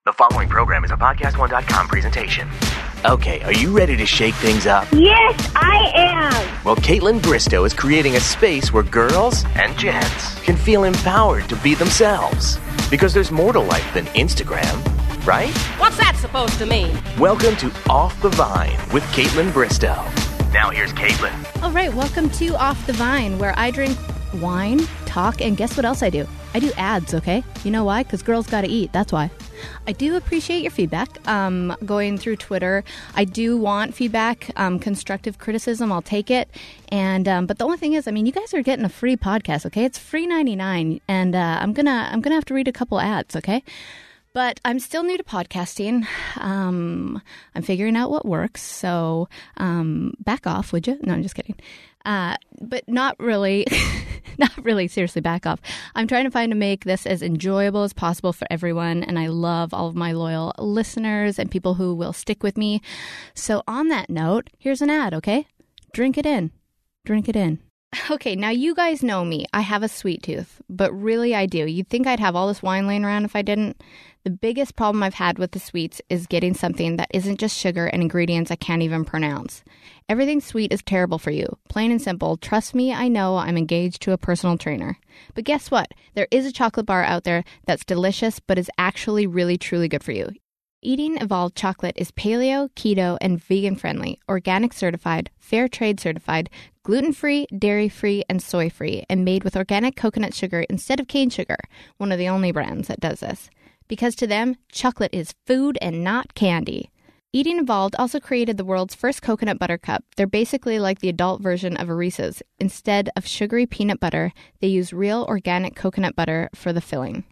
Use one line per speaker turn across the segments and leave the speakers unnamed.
The following program is a PodcastOne.com presentation. Okay, are you ready to shake things up?
Yes, I am.
Well, Caitlin Bristow is creating a space where girls and gents can feel empowered to be themselves. Because there's more to life than Instagram, right?
What's that supposed to mean?
Welcome to Off the Vine with Caitlin Bristow. Now here's Caitlin.
All right, welcome to Off the Vine, where I drink wine, talk, and guess what else I do? I do ads, okay? You know why? Because girls gotta eat, that's why. I do appreciate your feedback. Going through Twitter, I do want feedback, constructive criticism. I'll take it. And but the only thing is, I mean, you guys are getting a free podcast, okay? It's free 99, and I'm gonna have to read a couple ads, okay? But I'm still new to podcasting. I'm figuring out what works. So back off, would you? No, I'm just kidding. But not really. Not really, seriously, back off. I'm trying to make this as enjoyable as possible for everyone, and I love all of my loyal listeners and people who will stick with me. So on that note, here's an ad, okay? Drink it in. Drink it in. Okay, now you guys know me. I have a sweet tooth, but really I do. You'd think I'd have all this wine laying around if I didn't. The biggest problem I've had with the sweets is getting something that isn't just sugar and ingredients I can't even pronounce. Everything sweet is terrible for you. Plain and simple. Trust me, I know. I'm engaged to a personal trainer. But guess what? There is a chocolate bar out there that's delicious, but is actually really, truly good for you. Eating Evolved chocolate is paleo, keto, and vegan-friendly, organic certified, fair trade certified, gluten-free, dairy-free, and soy-free, and made with organic coconut sugar instead of cane sugar, one of the only brands that does this. Because to them, chocolate is food and not candy. Eating Evolved also created the world's first coconut butter cup. They're basically like the adult version of a Reese's. Instead of sugary peanut butter, they use real organic coconut butter for the filling.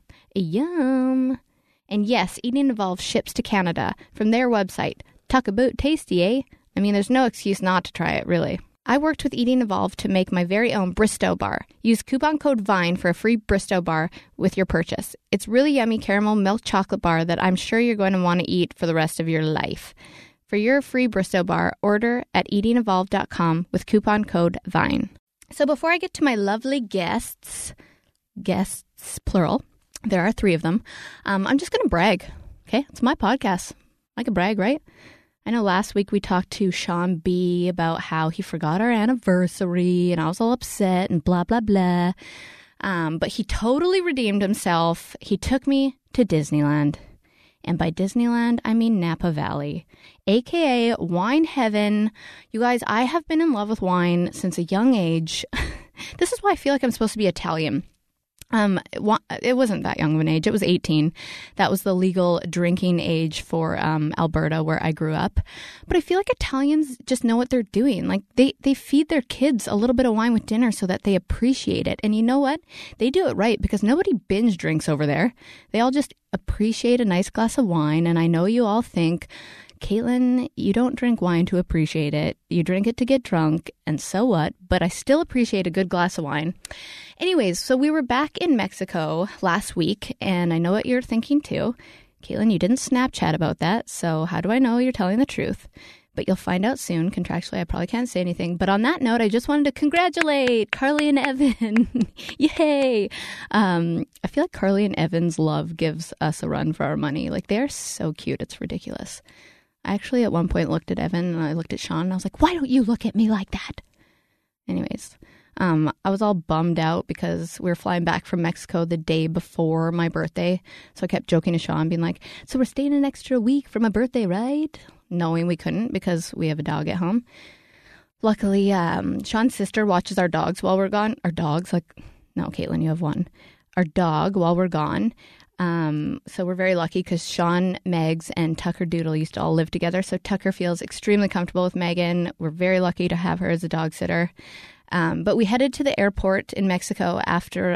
Yum! And yes, Eating Evolved ships to Canada from their website. Talk about tasty, eh? I mean, there's no excuse not to try it, really. I worked with Eating Evolved to make my very own Bristow bar. Use coupon code VINE for a free Bristow bar with your purchase. It's really yummy caramel milk chocolate bar that I'm sure you're going to want to eat for the rest of your life. For your free Bristow bar, order at eatingevolved.com with coupon code VINE. So before I get to my lovely guests, plural, there are 3 of them, I'm just going to brag, okay? It's my podcast. I can brag, right? I know last week we talked to Sean B. about how he forgot our anniversary and I was all upset and blah, blah, blah. But he totally redeemed himself. He took me to Disneyland. And by Disneyland, I mean Napa Valley, a.k.a. Wine Heaven. You guys, I have been in love with wine since a young age. This is why I feel like I'm supposed to be Italian. It wasn't that young of an age. It was 18. That was the legal drinking age for Alberta, where I grew up. But I feel like Italians just know what they're doing. Like they feed their kids a little bit of wine with dinner so that they appreciate it. And you know what? They do it right because nobody binge drinks over there. They all just appreciate a nice glass of wine. And I know you all think, Caitlin, you don't drink wine to appreciate it. You drink it to get drunk, and so what? But I still appreciate a good glass of wine. Anyways, so we were back in Mexico last week, and I know what you're thinking too. Caitlin, you didn't Snapchat about that, so how do I know you're telling the truth? But you'll find out soon. Contractually, I probably can't say anything. But on that note, I just wanted to congratulate Carly and Evan. Yay! I feel like Carly and Evan's love gives us a run for our money. Like, they're so cute. It's ridiculous. I actually at one point looked at Evan and I looked at Sean and I was like, why don't you look at me like that? Anyways, I was all bummed out because we were flying back from Mexico the day before my birthday. So I kept joking to Sean, being like, so we're staying an extra week for my birthday, right? Knowing we couldn't because we have a dog at home. Luckily, Sean's sister watches our dogs while we're gone. Our dogs, like, no, Caitlin, you have one. Our dog while we're gone. So we're very lucky because Sean, Megs, and Tucker Doodle used to all live together. So Tucker feels extremely comfortable with Megan. We're very lucky to have her as a dog sitter. But we headed to the airport in Mexico after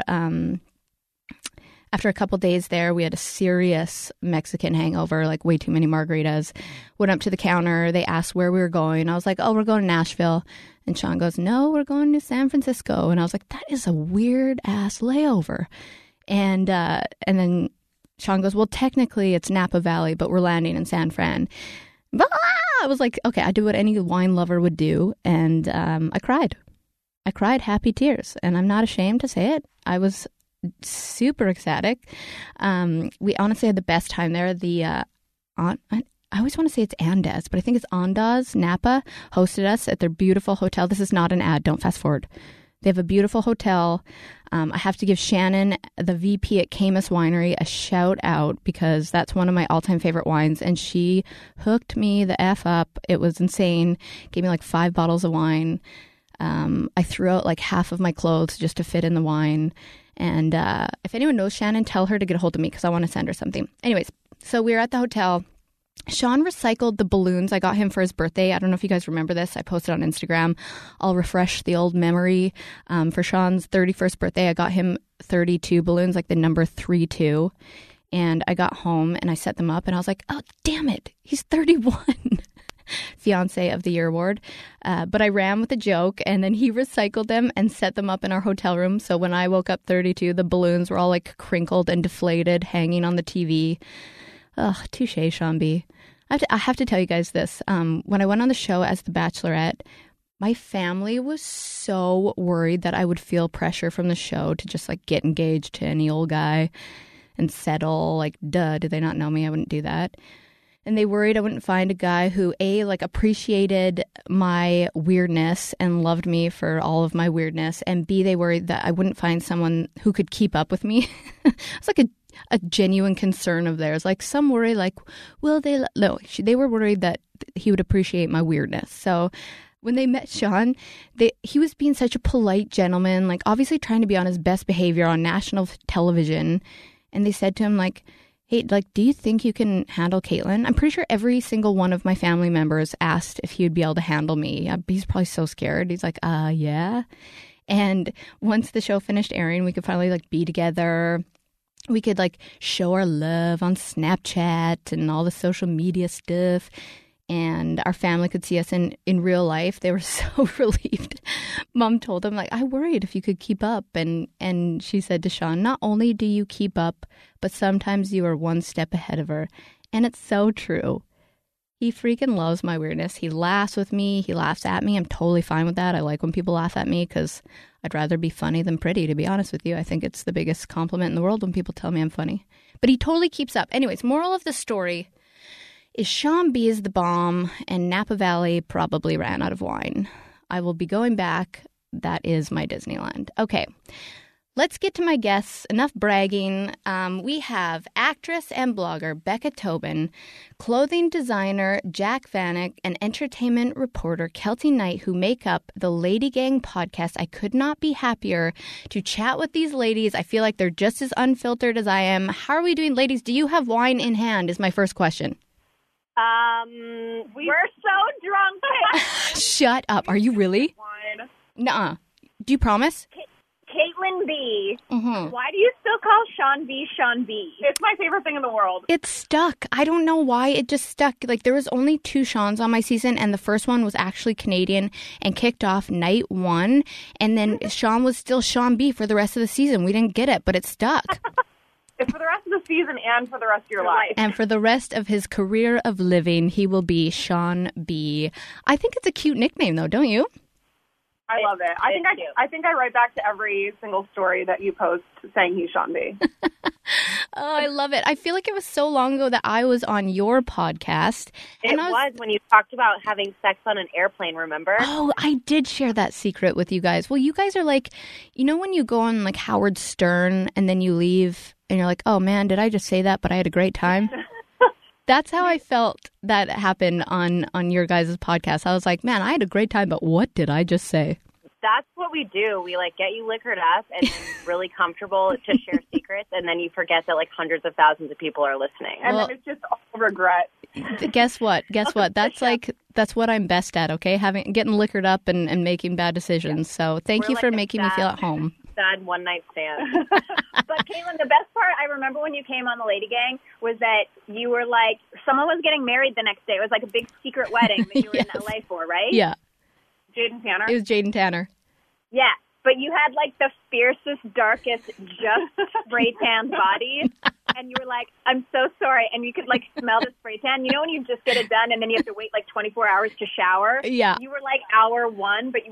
a couple days there. We had a serious Mexican hangover, like way too many margaritas. Went up to the counter. They asked where we were going. I was like, oh, we're going to Nashville. And Sean goes, no, we're going to San Francisco. And I was like, that is a weird ass layover. And then Sean goes, well, technically it's Napa Valley, but we're landing in San Fran. But I was like, okay, I do what any wine lover would do. And I cried. I cried happy tears. And I'm not ashamed to say it. I was super ecstatic. We honestly had the best time there. I always want to say it's Andaz, but I think it's Andaz Napa hosted us at their beautiful hotel. This is not an ad. Don't fast forward. They have a beautiful hotel. I have to give Shannon, the VP at Camus Winery, a shout out because that's one of my all-time favorite wines. And she hooked me the F up. It was insane. Gave me like 5 bottles of wine. I threw out like half of my clothes just to fit in the wine. And if anyone knows Shannon, tell her to get a hold of me because I want to send her something. Anyways, so we were at the hotel. Sean recycled the balloons I got him for his birthday. I don't know if you guys remember this. I posted on Instagram. I'll refresh the old memory. For Sean's 31st birthday, I got him 32 balloons, like the number 32. And I got home and I set them up and I was like, oh, damn it. He's 31. Fiance of the Year award. But I ran with a joke and then he recycled them and set them up in our hotel room. So when I woke up 32, the balloons were all like crinkled and deflated, hanging on the TV. Ugh, touche, Sean B. I have to tell you guys this. When I went on the show as the Bachelorette, my family was so worried that I would feel pressure from the show to just like get engaged to any old guy and settle. Like, duh, did they not know me? I wouldn't do that. And they worried I wouldn't find a guy who, A, like appreciated my weirdness and loved me for all of my weirdness. And B, they worried that I wouldn't find someone who could keep up with me. It's like a genuine concern of theirs. Like some worry, like, will they? No, they were worried that he would appreciate my weirdness. So when they met Sean, he was being such a polite gentleman, like obviously trying to be on his best behavior on national television. And they said to him, like, hey, like, do you think you can handle Caitlin? I'm pretty sure every single one of my family members asked if he would be able to handle me. He's probably so scared. He's like, yeah. And once the show finished airing, we could finally like be together. We could like show our love on Snapchat and all the social media stuff. And our family could see us in real life. They were so relieved. Mom told them, like, I worried if you could keep up. And she said to Sean, not only do you keep up, but sometimes you are one step ahead of her. And it's so true. He freaking loves my weirdness. He laughs with me. He laughs at me. I'm totally fine with that. I like when people laugh at me because I'd rather be funny than pretty, to be honest with you. I think it's the biggest compliment in the world when people tell me I'm funny. But he totally keeps up. Anyways, moral of the story is Sean B is the bomb and Napa Valley probably ran out of wine. I will be going back. That is my Disneyland. Okay. Let's get to my guests. Enough bragging. We have actress and blogger Becca Tobin, clothing designer Jack Vanek, and entertainment reporter Kelty Knight, who make up the Lady Gang podcast. I could not be happier to chat with these ladies. I feel like they're just as unfiltered as I am. How are we doing, ladies? Do you have wine in hand is my first question.
We're so drunk.
Shut up. Are you really?
Wine.
Nuh-uh. Do you promise?
Caitlin B.
Mm-hmm.
Why do you still call Sean B Sean B? It's my favorite thing in the world.
It stuck. I don't know why. It just stuck. Like, there was only 2 Seans on my season, and the first one was actually Canadian and kicked off night 1. And then Sean was still Sean B for the rest of the season. We didn't get it, but it stuck.
It's for the rest of the season and for the rest of your life.
And for the rest of his career of living, he will be Sean B. I think it's a cute nickname, though, don't you?
I love it. I think I write back to every single story that you post saying he's Sean B.
Oh, I love it. I feel like it was so long ago that I was on your podcast.
It was when you talked about having sex on an airplane, remember?
Oh, I did share that secret with you guys. Well, you guys are like, you know when you go on like Howard Stern and then you leave and you're like, oh man, did I just say that? But I had a great time. That's how I felt that happened on your guys' podcast. I was like, man, I had a great time, but what did I just say?
That's what we do. We like get you liquored up and then really comfortable to share secrets, and then you forget that like hundreds of thousands of people are listening.
And then it's just all regret.
Guess what? That's what I'm best at, okay? Getting liquored up and making bad decisions. So thank you for making me feel at home.
Sad one-night stand.
But Caitlin, the best part, I remember when you came on the Lady Gang, was that you were like, someone was getting married the next day. It was like a big secret wedding that you were
Yes.
in LA for, right?
Yeah.
Jaden Tanner?
It was Jaden Tanner.
Yeah, but you had like the fiercest, darkest, just spray tan body. And you were like, I'm so sorry. And you could like smell the spray tan. You know when you just get it done and then you have to wait like 24 hours to shower?
Yeah.
You were like hour 1, but you were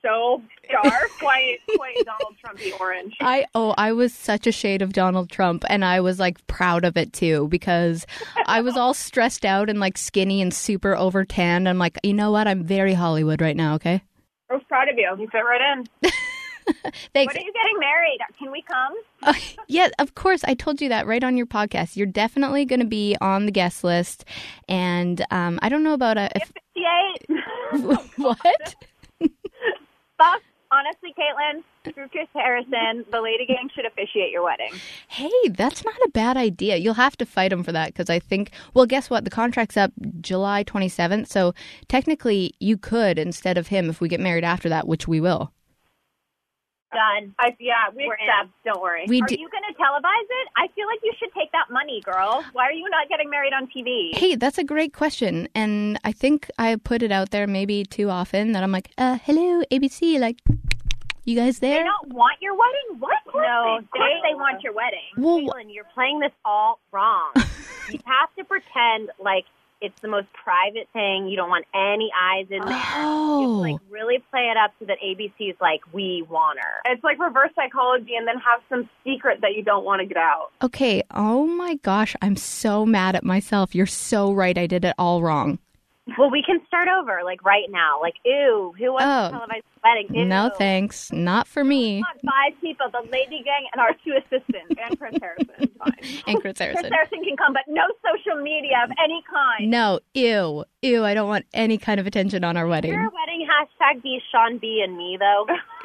so dark, quite Donald Trumpy orange.
I was such a shade of Donald Trump, and I was like proud of it too, because I was all stressed out and like skinny and super over tanned. I'm like, you know what? I'm very Hollywood right now, okay?
I was proud of you. You fit right in.
Thanks.
When are you getting married? Can we come?
Yeah, of course. I told you that right on your podcast. You're definitely going to be on the guest list. And I don't know about
58.
What?
Fuck. Honestly, Caitlin, screw Chris Harrison. The Lady Gang should officiate your wedding.
Hey, that's not a bad idea. You'll have to fight him for that, because I think, well, guess what? The contract's up July 27th. So technically you could, instead of him, if we get married after that, which we will.
Done.
We
We're
accept.
in. Don't worry.
We
Are
do-
you going to televise it? I feel like you should take that money, girl. Why are you not getting married on TV?
Hey, that's a great question. And I think I put it out there maybe too often that I'm like, hello, ABC, like, you guys there?
They don't want your wedding? What?
No,
Of course they want your wedding.
Well,
Caitlin, you're playing this all wrong. You have to pretend like it's the most private thing. You don't want any eyes in there. You have to, like, really play it up so that ABC's like, we want her.
It's like reverse psychology, and then have some secret that you don't want to get out.
okay. Oh my gosh, I'm so mad at myself. You're so right. I did it all wrong.
Well, we can start over, like, right now. Like, ew, who wants to televise the wedding? Ew.
No thanks. Not for me.
Want 5 people, the Lady Gang and our 2 assistants, and Chris Harrison. Fine.
And Chris
Chris
Harrison.
Harrison can come, but no social media of any kind.
No, ew. Ew, I don't want any kind of attention on our wedding.
Your wedding hashtag be Sean B and me, though.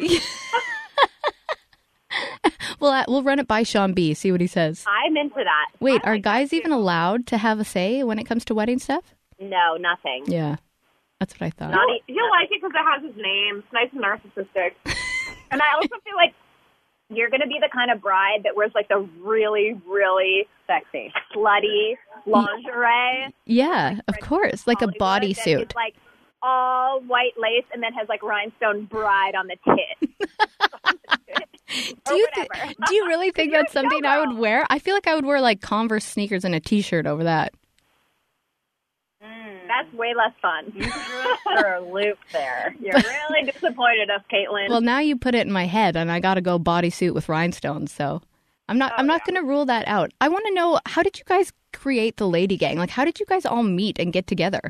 Well, we'll run it by Sean B, see what he says.
I'm into that.
Wait, are guys even allowed to have a say when it comes to wedding stuff?
No, nothing.
Yeah, that's what I thought.
He'll like it because it has his name. It's nice and narcissistic.
And I also feel like you're going to be the kind of bride that wears like the really, really
Sexy.
slutty lingerie.
Yeah, of course, like a
Hollywood that
bodysuit.
is, like all white lace and then has like rhinestone bride on the tit.
Do you really think that's something I would wear? I feel like I would wear like Converse sneakers and a t-shirt over that.
That's way less fun.
You threw us for a loop there.
You're really disappointed us, Caitlin.
Well, now you put it in my head, and I got to go bodysuit with rhinestones. So I'm not going to rule that out. I want to know, how did you guys create the Lady Gang? Like, how did you guys all meet and get together?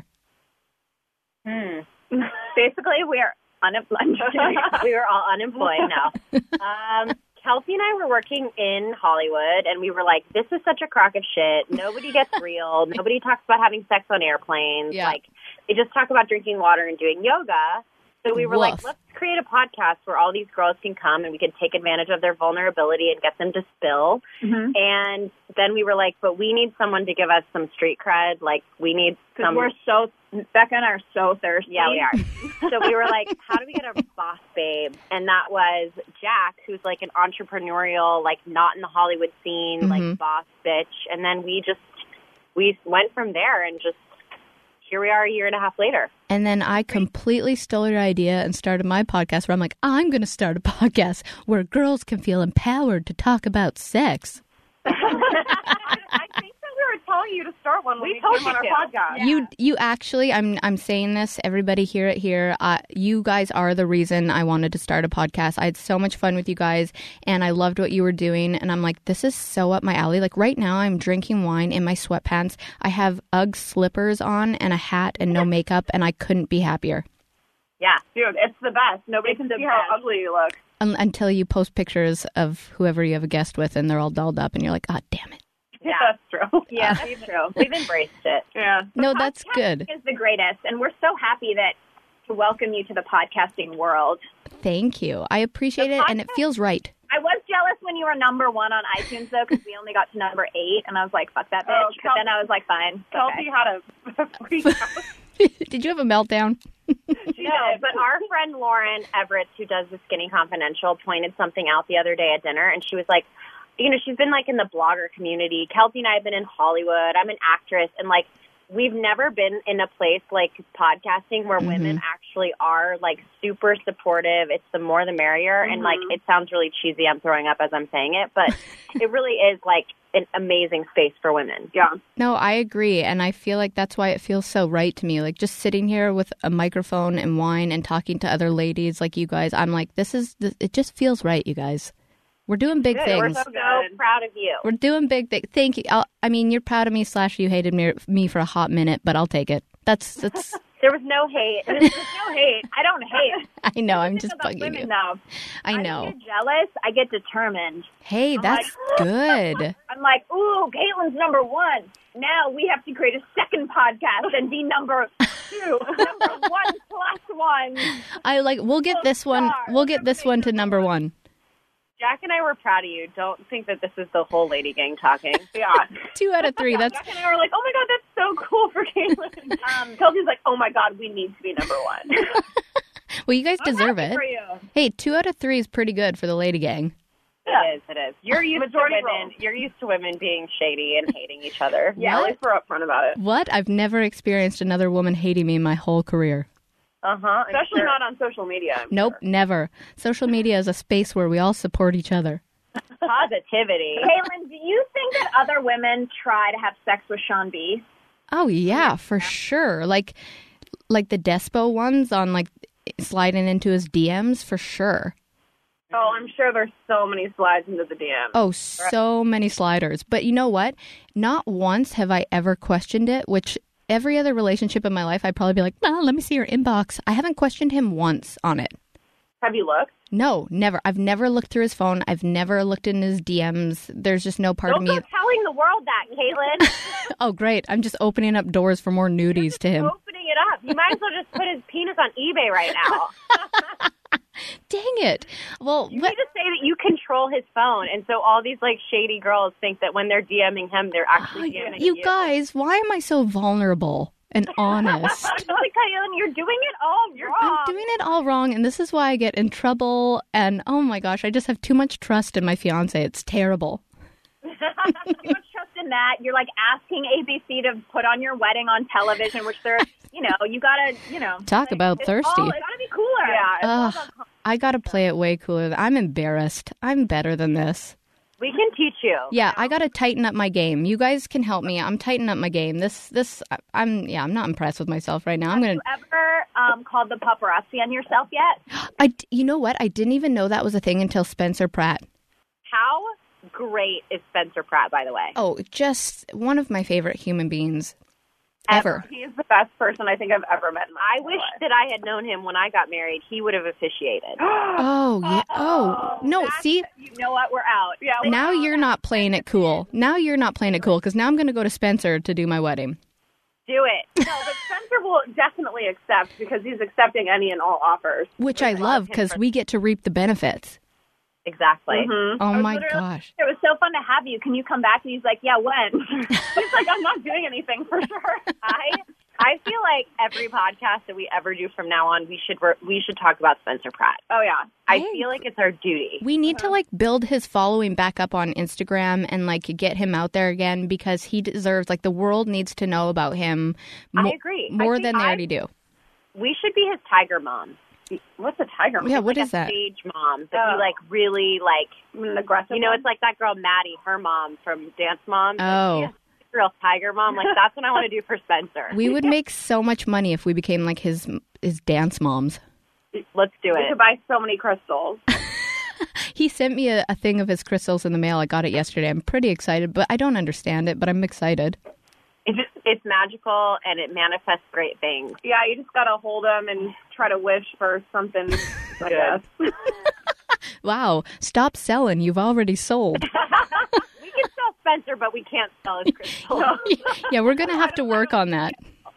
Basically, we are unemployed.
We were all unemployed now. Kelsey and I were working in Hollywood, and we were like, this is such a crock of shit. Nobody gets real. Nobody talks about having sex on airplanes.
Yeah.
Like, they just talk about drinking water and doing yoga. So we were like,
Woof.
let's create a podcast where all these girls can come and we can take advantage of their vulnerability and get them to spill.
Mm-hmm.
And then we were like, but we need someone to give us some street cred. Like, we need some...
Becca and I are so thirsty.
Yeah, we are. So we were like, how do we get a boss babe? And that was Jack, who's like an entrepreneurial, like not in the Hollywood scene, like boss bitch. And then we went from there, and just here we are a year and a half later.
And then I completely stole your idea and started my podcast where I'm like, I'm going to start a podcast where girls can feel empowered to talk about sex.
I think that we were telling you to start one when we came on our podcast.
Yeah.
You actually, I'm saying this, everybody hear it here. You guys are the reason I wanted to start a podcast. I had so much fun with you guys, and I loved what you were doing. And I'm like, this is so up my alley. Like right now, I'm drinking wine in my sweatpants. I have Ugg slippers on and a hat and no makeup, and I couldn't be happier.
Yeah.
Dude, it's the best. Nobody can see how ugly you look.
Until you post pictures of whoever you have a guest with, and they're all dolled up, and you're like, oh, damn it.
Yeah.
That's true.
Yeah, that's true.
We've embraced it.
Yeah.
No, that's good.
Is the greatest, and we're so happy to welcome you to the podcasting world.
Thank you. I appreciate it, and it feels right.
I was jealous when you were number 1 on iTunes, though, because we only got to number 8, and I was like, fuck that bitch.
Oh,
but then I was like, fine.
Kelsey
Okay.
had a freak out.
Did you have a meltdown?
No, but our friend Lauren Everett, who does the Skinny Confidential, pointed something out the other day at dinner, and she was like, you know, she's been like in the blogger community. Kelsey and I have been in Hollywood. I'm an actress, and like we've never been in a place like podcasting where women actually are like super supportive. It's the more the merrier. And like, it sounds really cheesy. I'm throwing up as I'm saying it, but it really is like an amazing space for women.
Yeah.
No, I agree. And I feel like that's why it feels so right to me. Like just sitting here with a microphone and wine and talking to other ladies like you guys, I'm like, it just feels right, you guys. We're doing big things.
We're so proud of you.
We're doing big things. Thank you. I mean, you're proud of me / you hated me for a hot minute, but I'll take it. That's.
There was no hate.
There's no hate. I don't hate.
I know. I'm just bugging
women,
you.
Though.
I know.
I don't get jealous. I get determined.
Hey, that's good.
I'm like, ooh, Caitlin's number one. Now we have to create a second podcast and be number 2, number 1 plus 1.
I like. We'll get this one. We'll get this one to number 1.
Jack and I were proud of you. Don't think that this is the whole lady gang talking.
Yeah.
2 out of 3. That's.
Jack and I were like, oh my God, that's so cool for Caitlin. Kelsey's like, oh my God, we need to be number 1.
Well, you guys deserve it.
For you.
Hey, 2 out of 3 is pretty good for the lady gang.
It is. You're used to women. You're used to women being shady and hating each other.
Yeah, at least we're upfront about it.
What? I've never experienced another woman hating me in my whole career.
Especially not on social media.
Nope, never. Social media is a space where we all support each other.
Positivity.
Caitlin, do you think that other women try to have sex with Sean B?
Oh, yeah, for sure. Like the Despo ones on, like, sliding into his DMs, for sure.
Oh, I'm sure there's so many slides into the DM.
Oh, so many sliders. But you know what? Not once have I ever questioned it, which every other relationship in my life, I'd probably be like, well, let me see your inbox. I haven't questioned him once on it.
Have you looked?
No, never. I've never looked through his phone. I've never looked in his DMs. There's just no part of me.
Don't go telling the world that, Caitlin.
Oh, great. I'm just opening up doors for more nudies to him.
Opening it up. You might as well just put his penis on eBay right now.
Dang it. Well,
you need to say that you control his phone, and so all these like shady girls think that when they're DMing him, they're actually DMing you.
You guys, why am I so vulnerable and honest?
Caitlin, you're doing it all wrong.
I'm doing it all wrong, and this is why I get in trouble. And oh my gosh, I just have too much trust in my fiance. It's terrible.
Too much trust in that. You're like asking ABC to put on your wedding on television, which they're, you gotta,
Talk about thirsty.
It's gotta be cooler.
Yeah.
I gotta play it way cooler. I'm embarrassed. I'm better than this.
We can teach you.
Yeah, I gotta tighten up my game. You guys can help me. I'm tightening up my game. I'm not impressed with myself right now.
Have you ever called the paparazzi on yourself yet?
You know what? I didn't even know that was a thing until Spencer Pratt.
How great is Spencer Pratt, by the way?
Oh, just one of my favorite human beings ever.
He is the best person I think I've ever met in my
I wish that I had known him when I got married. He would have officiated.
Oh, yeah. Oh, no, see?
You know what? We're out.
Yeah.
Now you're not playing it cool. Because now I'm going to go to Spencer to do my wedding.
Do it.
No, but Spencer will definitely accept because he's accepting any and all offers.
Which I love because we get to reap the benefits.
Exactly.
Mm-hmm.
Oh, my gosh.
It was so fun to have you. Can you come back? And he's like, yeah, when?
He's like, I'm not doing anything for sure.
I feel like every podcast that we ever do from now on, we should talk about Spencer Pratt.
Oh, yeah.
I feel like it's our duty.
We need to, like, build his following back up on Instagram and, like, get him out there again because he deserves, like, the world needs to know about him.
I agree.
More than they already do.
We should be his tiger mom.
What's a tiger mom?
Yeah,
it's
what
like
is that?
Stage mom that you, like, really, like,
an aggressive
you know,
mom?
it's like that girl Maddie, her mom from Dance Moms.
Oh.
Like, real tiger mom. Like, that's what I want to do for Spencer.
We would make so much money if we became, like, his dance moms.
Let's do
We
it.
could buy so many crystals.
He sent me a thing of his crystals in the mail. I got it yesterday. I'm pretty excited, but I don't understand it, but I'm excited.
It's magical, and it manifests great things.
Yeah, you just got to hold them and try to wish for something, I guess.
Wow. Stop selling. You've already sold.
We can sell Spencer, but we can't sell his crystals.
Yeah, we're going to have to work on that.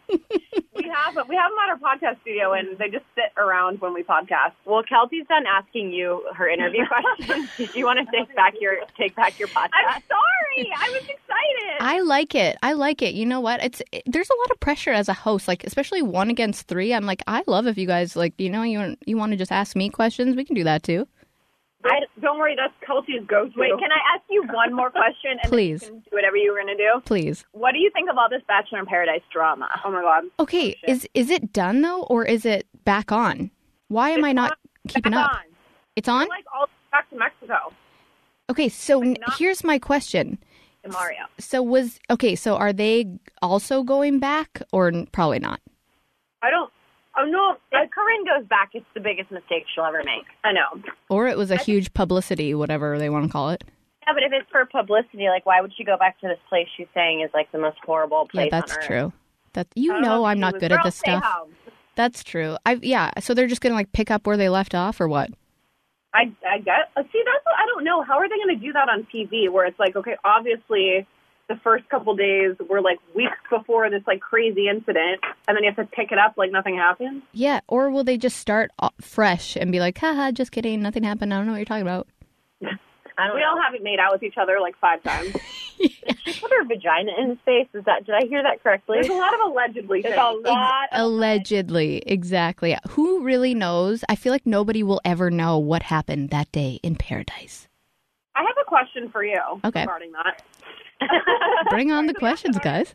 We have them at our podcast studio, and they just sit around when we podcast.
Well, Kelsey's done asking you her interview questions. Did you want to take back your podcast?
I'm sorry. I was excited.
I like it. You know what? There's a lot of pressure as a host, like especially 1 against 3. I'm like, I love if you guys like, you want to just ask me questions. We can do that too.
Don't worry, that's Kelsey's go-to.
Wait, can I ask you one more question? And
Please.
then you can do whatever you were going to do.
Please.
What do you think of all this Bachelor in Paradise drama?
Oh my God.
Okay, is it done though, or is it back on? Why am I not keeping up?
On.
It's on?
Like all back to Mexico.
Okay, so
not-
here's my question.
Mario.
So are they also going back, or probably not?
Oh no.
If Corinne goes back, it's the biggest mistake she'll ever make.
I know.
Or it was a huge publicity, whatever they want to call it.
Yeah, but if it's for publicity, like, why would she go back to this place she's saying is, like, the most horrible place
Yeah, that's
on earth?
true. That
I don't
know
if
I'm
she
not
was-
good at
Girl,
this
stay
stuff.
home.
That's true. So they're just gonna like pick up where they left off, or what?
I guess. See, that's what I don't know. How are they going to do that on TV? Where it's like, okay, obviously, the first couple days were like weeks before this like crazy incident, and then you have to pick it up like nothing happened.
Yeah, or will they just start fresh and be like, haha, just kidding, nothing happened, I don't know what you're talking about.
We all haven't made out with each other like 5 times.
Did she put her vagina in his face? Did I hear that correctly?
There's a lot of allegedly.
There's a lot of
Allegedly, exactly. Who really knows? I feel like nobody will ever know what happened that day in paradise.
I have a question for you
Okay.
regarding that.
Bring on the questions, guys.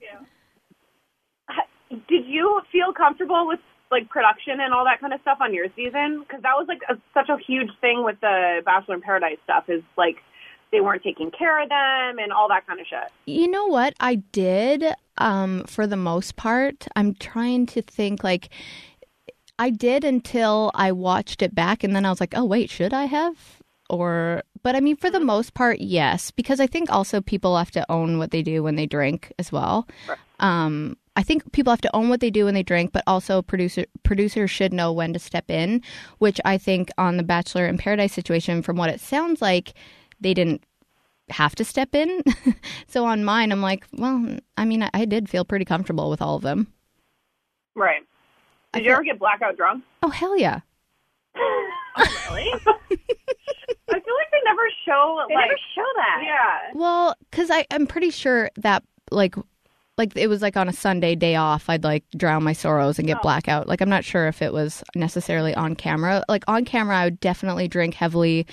Did you feel comfortable with like production and all that kind of stuff on your season? Because that was like such a huge thing with the Bachelor in Paradise stuff. Is like they weren't taking care of them and all that kind of shit.
You know what? I did, for the most part. I'm trying to think, like, I did until I watched it back, and then I was like, oh, wait, should I have? But I mean, for the most part, yes, because I think also people have to own what they do when they drink as well.
Right.
I think people have to own what they do when they drink, but also producers should know when to step in, which I think on the Bachelor in Paradise situation, from what it sounds like, they didn't have to step in. So on mine, I'm like, well, I mean, I did feel pretty comfortable with all of them.
Right. Did you ever get blackout drunk?
Oh, hell yeah.
Really? I feel like they never show.
They never show that.
Yeah.
Well, because I'm pretty sure that, like it was like on a Sunday day off, I'd like drown my sorrows and get blackout. Like, I'm not sure if it was necessarily on camera. Like, on camera, I would definitely drink heavily.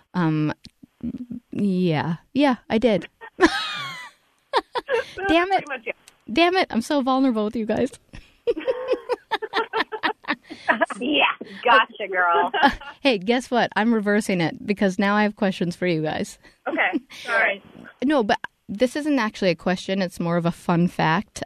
Yeah, I did. Damn it.
Pretty much, yeah.
Damn it. I'm so vulnerable with you guys.
Yeah, gotcha, girl.
Hey, guess what? I'm reversing it because now I have questions for you guys.
Okay. All right.
No, but this isn't actually a question. It's more of a fun fact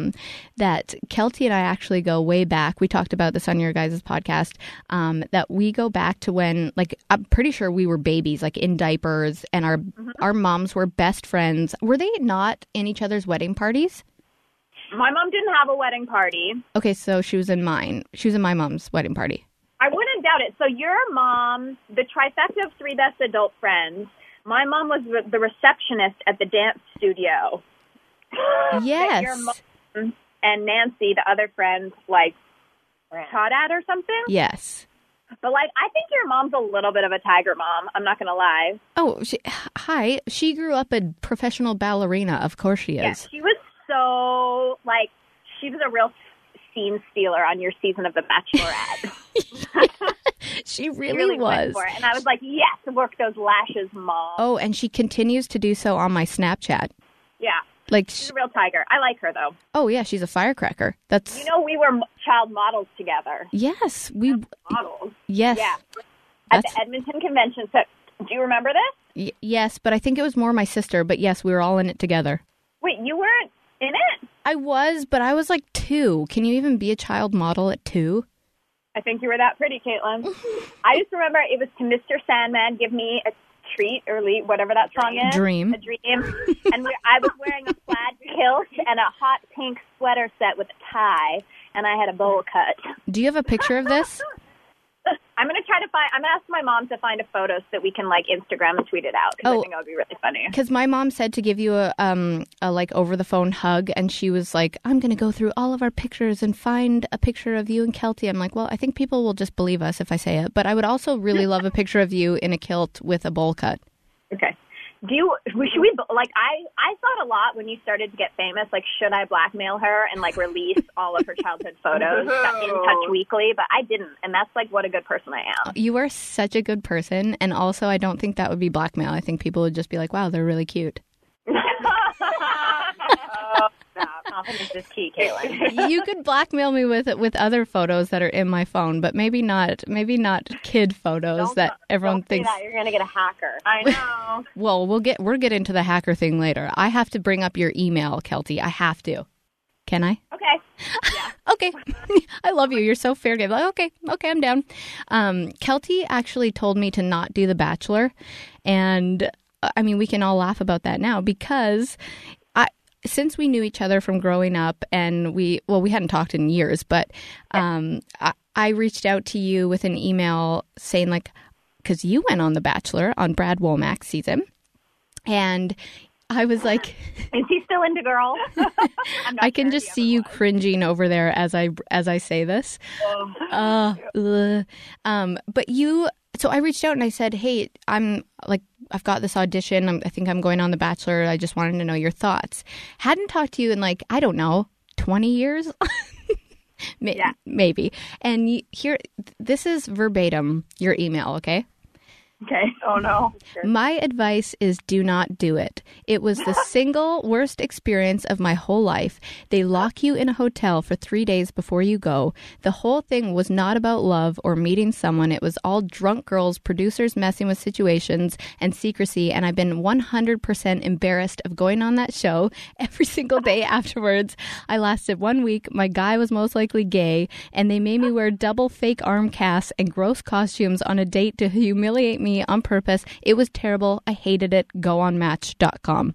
that Kelty and I actually go way back. We talked about this on your guys' podcast, that we go back to when, like, I'm pretty sure we were babies, like in diapers, and our moms were best friends. Were they not in each other's wedding parties?
My mom didn't have a wedding party.
Okay, so she was in mine. She was in my mom's wedding party.
I wouldn't doubt it. So your mom, the trifecta of 3 best adult friends, my mom was the receptionist at the dance studio.
Yes.
That your mom and Nancy, the other friends, like, taught at or something.
Yes.
But, like, I think your mom's a little bit of a tiger mom. I'm not going to lie.
Oh, hi. She grew up a professional ballerina. Of course she is.
Yeah, she was so, like, she was a real scene stealer on your season of The Bachelorette.
She really was.
Went for it. And I was like, yes, work those lashes, Mom.
Oh, and she continues to do so on my Snapchat.
Yeah.
Like,
She's a real tiger. I like her, though.
oh, yeah, she's a firecracker. That's...
You know, we were child models together.
Yes, we...
Models.
Yes.
Yeah. At
That's-
the Edmonton Convention. So, do you remember this?
Yes, but I think it was more my sister. But yes, we were all in it together.
Wait, you weren't in it?
I was, but I was like 2. Can you even be a child model at 2?
I think you were that pretty, Caitlin. I just remember it was to Mr. Sandman, Give Me a Treat, or whatever that song is.
Dream.
A dream. And I was wearing a plaid kilt and a hot pink sweater set with a tie, and I had a bowl cut.
Do you have a picture of this?
I'm going to ask my mom to find a photo so that we can, like, Instagram and tweet it out, because I think that would be really funny.
Because my mom said to give you a like over the phone hug, and she was like, I'm going to go through all of our pictures and find a picture of you and Kelty. I'm like, well, I think people will just believe us if I say it, but I would also really love a picture of you in a kilt with a bowl cut.
Okay. Should we, like, I thought a lot when you started to get famous, like, should I blackmail her and, like, release all of her childhood photos in Touch Weekly? But I didn't, and that's, like, what a good person I am.
You are such a good person, and also I don't think that would be blackmail. I think people would just be like, wow, they're really cute.
Confidence is key, Caitlin.
You could blackmail me with other photos that are in my phone, but maybe not kid photos that everyone thinks
that. You're gonna get a hacker.
I know.
Well, we'll get into the hacker thing later. I have to bring up your email, Kelty. I have to. Can I?
Okay. Yeah.
Okay. I love you. You're so fair game. Like, okay, I'm down. Kelty actually told me to not do The Bachelor, and I mean, we can all laugh about that now because since we knew each other from growing up, and we hadn't talked in years, but I reached out to you with an email saying, like, because you went on The Bachelor on Brad Womack's season, and I was like,
is he still into girls?
I can just see you cringing over there as I say this. But so I reached out and I said, hey, I've got this audition. I think I'm going on The Bachelor. I just wanted to know your thoughts. Hadn't talked to you in, like, I don't know, 20 years? Maybe. And this is verbatim your email, okay?
Okay. Oh, no.
My advice is do not do it. It was the single worst experience of my whole life. They lock you in a hotel for 3 days before you go. The whole thing was not about love or meeting someone. It was all drunk girls, producers messing with situations, and secrecy. And I've been 100% embarrassed of going on that show every single day afterwards. I lasted 1 week. My guy was most likely gay, and they made me wear double fake arm casts and gross costumes on a date to humiliate me on purpose. It was terrible. I hated it. Go on Match.com.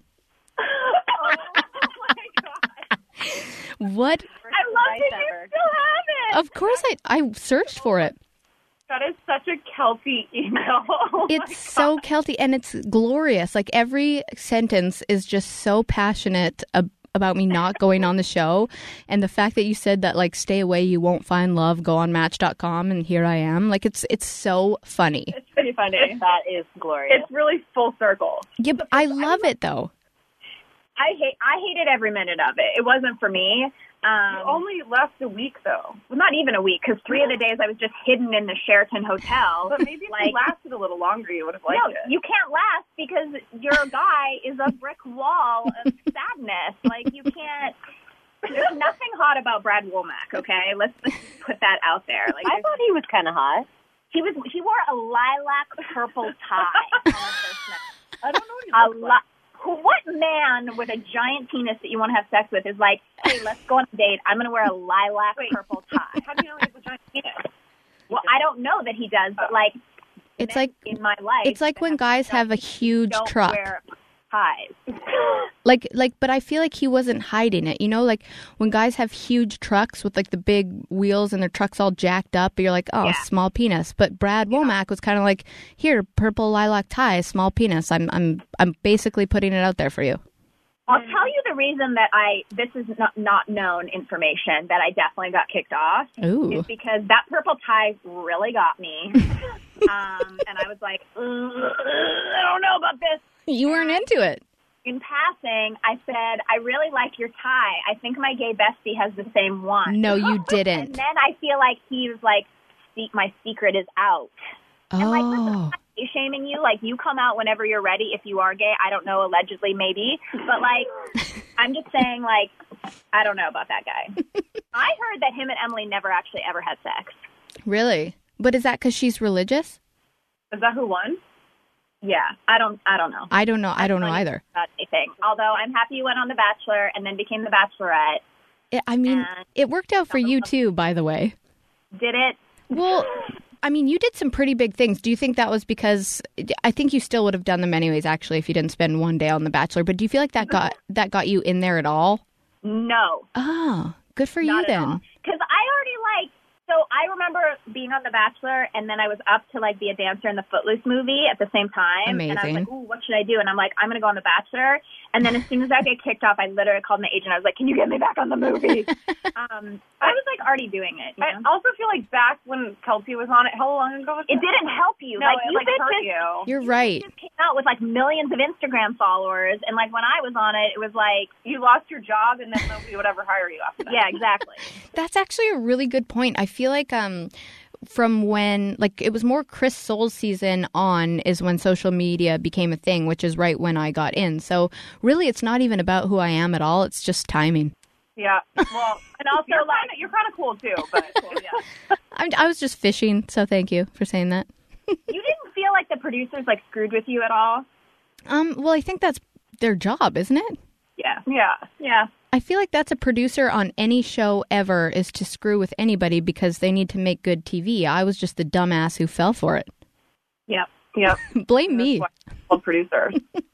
Oh my God.
What?
I love that you still have it.
Of course I searched for it.
That is such a Kelty email.
It's so Kelty, and it's glorious. Like, every sentence is just so passionate about me not going on the show, and the fact that you said that, like, stay away, you won't find love, go on Match.com, and here I am. Like, it's so funny.
It's pretty funny.
That is glorious.
It's really full circle.
Yeah, but I love it though.
I hated every minute of it. It wasn't for me.
You only left a week, though.
Well, not even a week, because 3 of the days I was just hidden in the Sheraton hotel.
But maybe if you lasted a little longer, you would have liked it.
You can't last because your guy is a brick wall of sadness. Like, you can't. There's nothing hot about Brad Womack. Okay, let's put that out there. Like,
I thought he was kind of hot.
He wore a lilac purple tie on our first night.
I don't know what he
What man with a giant penis that you want to have sex with is like, hey, let's go on a date. I'm going to wear a lilac purple tie.
How do you know he has a giant penis?
Well, I don't know that he does, but, like,
It's like
in my life,
it's like when guys have a huge
don't
truck.
wear ties.
Like, but I feel like he wasn't hiding it. You know, like when guys have huge trucks with, like, the big wheels and their trucks all jacked up, you're like, oh,
Yeah.
small penis. But Brad Womack was kind of like, here, purple lilac tie, small penis. I'm basically putting it out there for you.
I'll tell you the reason that this is not known information that I definitely got kicked off.
Ooh.
Is because that purple tie really got me. And I was like, I don't know about this.
You weren't into it.
In passing, I said, I really like your tie. I think my gay bestie has the same one.
No, you
And
didn't.
then I feel like he was like, my secret is out. And like, listen, I'm
Oh.
not gay shaming you. Like, you come out whenever you're ready. If you are gay, I don't know, allegedly, maybe. But, like, I'm just saying, like, I don't know about that guy. I heard that him and Emily never actually ever had sex.
Really? But is that because she's religious?
Is that who won?
Yeah, I don't know.
I don't know. I don't know
really
either.
About anything. Although I'm happy you went on The Bachelor and then became The Bachelorette.
I mean,
And-
it worked out for you too, by the way.
Did it?
Well, I mean, you did some pretty big things. Do you think that was because I think you still would have done them anyways, actually, if you didn't spend one day on The Bachelor. But do you feel like that got you in there at all?
No.
Oh, good for you
Not at
then.
all. Because I already so I remember being on The Bachelor, and then I was up to like be a dancer in the Footloose movie at the same time. And I was
Amazing.
like, ooh, what should I do? And I'm like, I'm going to go on The Bachelor. And then as soon as I get kicked off, I literally called my agent. I was like, can you get me back on the movie? I was like already doing it.
I also feel like back when Kelty was on it, how long ago was it?
It didn't help you.
No,
like,
it
you
hurt you.
You're right.
just came out with like millions of Instagram followers. And like when I was on it, it was like,
You lost your job and then nobody would ever hire you after that.
yeah, exactly.
That's actually a really good point. I feel like from when, like, it was more Chris Soule's season on is when social media became a thing, which is right when I got in. So really, it's not even about who I am at all. It's just timing.
Yeah. Well, and also you're kind of cool too, but cool, yeah.
I was just fishing, so thank you for saying that.
You didn't feel like the producers like screwed with you at all?
Well, I think that's their job, isn't it?
Yeah.
I feel like that's a producer on any show ever, is to screw with anybody because they need to make good TV. I was just the dumbass who fell for it.
Yeah.
Blame me.
That's why I'm a producer.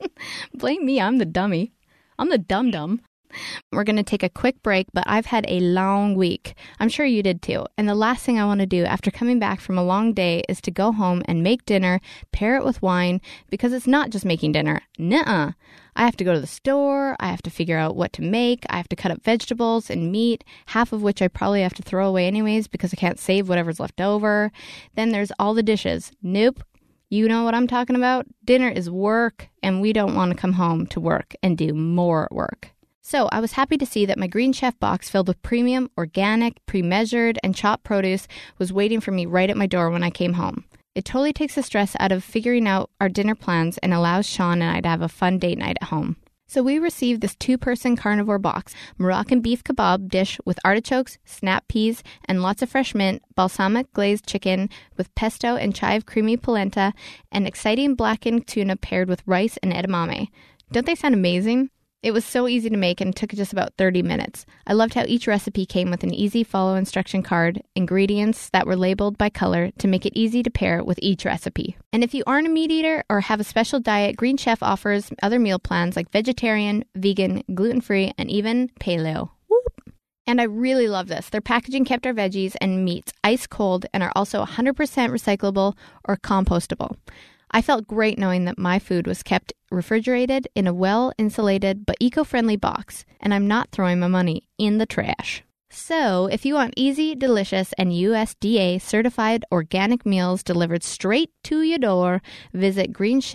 Blame me. I'm the dummy. I'm the dum-dum. We're going to take a quick break, but I've had a long week. I'm sure you did too. And the last thing I want to do after coming back from a long day is to go home and make dinner, pair it with wine, because it's not just making dinner. Nuh-uh. I have to go to the store. I have to figure out what to make. I have to cut up vegetables and meat, half of which I probably have to throw away anyways because I can't save whatever's left over. Then there's all the dishes. Nope. You know what I'm talking about? Dinner is work, and we don't want to come home to work and do more work. So I was happy to see that my Green Chef box filled with premium, organic, pre-measured, and chopped produce was waiting for me right at my door when I came home. It totally takes the stress out of figuring out our dinner plans and allows Sean and I to have a fun date night at home. So we received this 2-person carnivore box, Moroccan beef kebab dish with artichokes, snap peas, and lots of fresh mint, balsamic glazed chicken with pesto and chive creamy polenta, and exciting blackened tuna paired with rice and edamame. Don't they sound amazing? It was so easy to make and took just about 30 minutes. I loved how each recipe came with an easy follow instruction card, ingredients that were labeled by color to make it easy to pair with each recipe. And if you aren't a meat eater or have a special diet, Green Chef offers other meal plans like vegetarian, vegan, gluten-free, and even paleo. Whoop. And I really love this. Their packaging kept our veggies and meats ice cold and are also 100% recyclable or compostable. I felt great knowing that my food was kept refrigerated in a well-insulated but eco-friendly box, and I'm not throwing my money in the trash. So, if you want easy, delicious, and USDA-certified organic meals delivered straight to your door, visit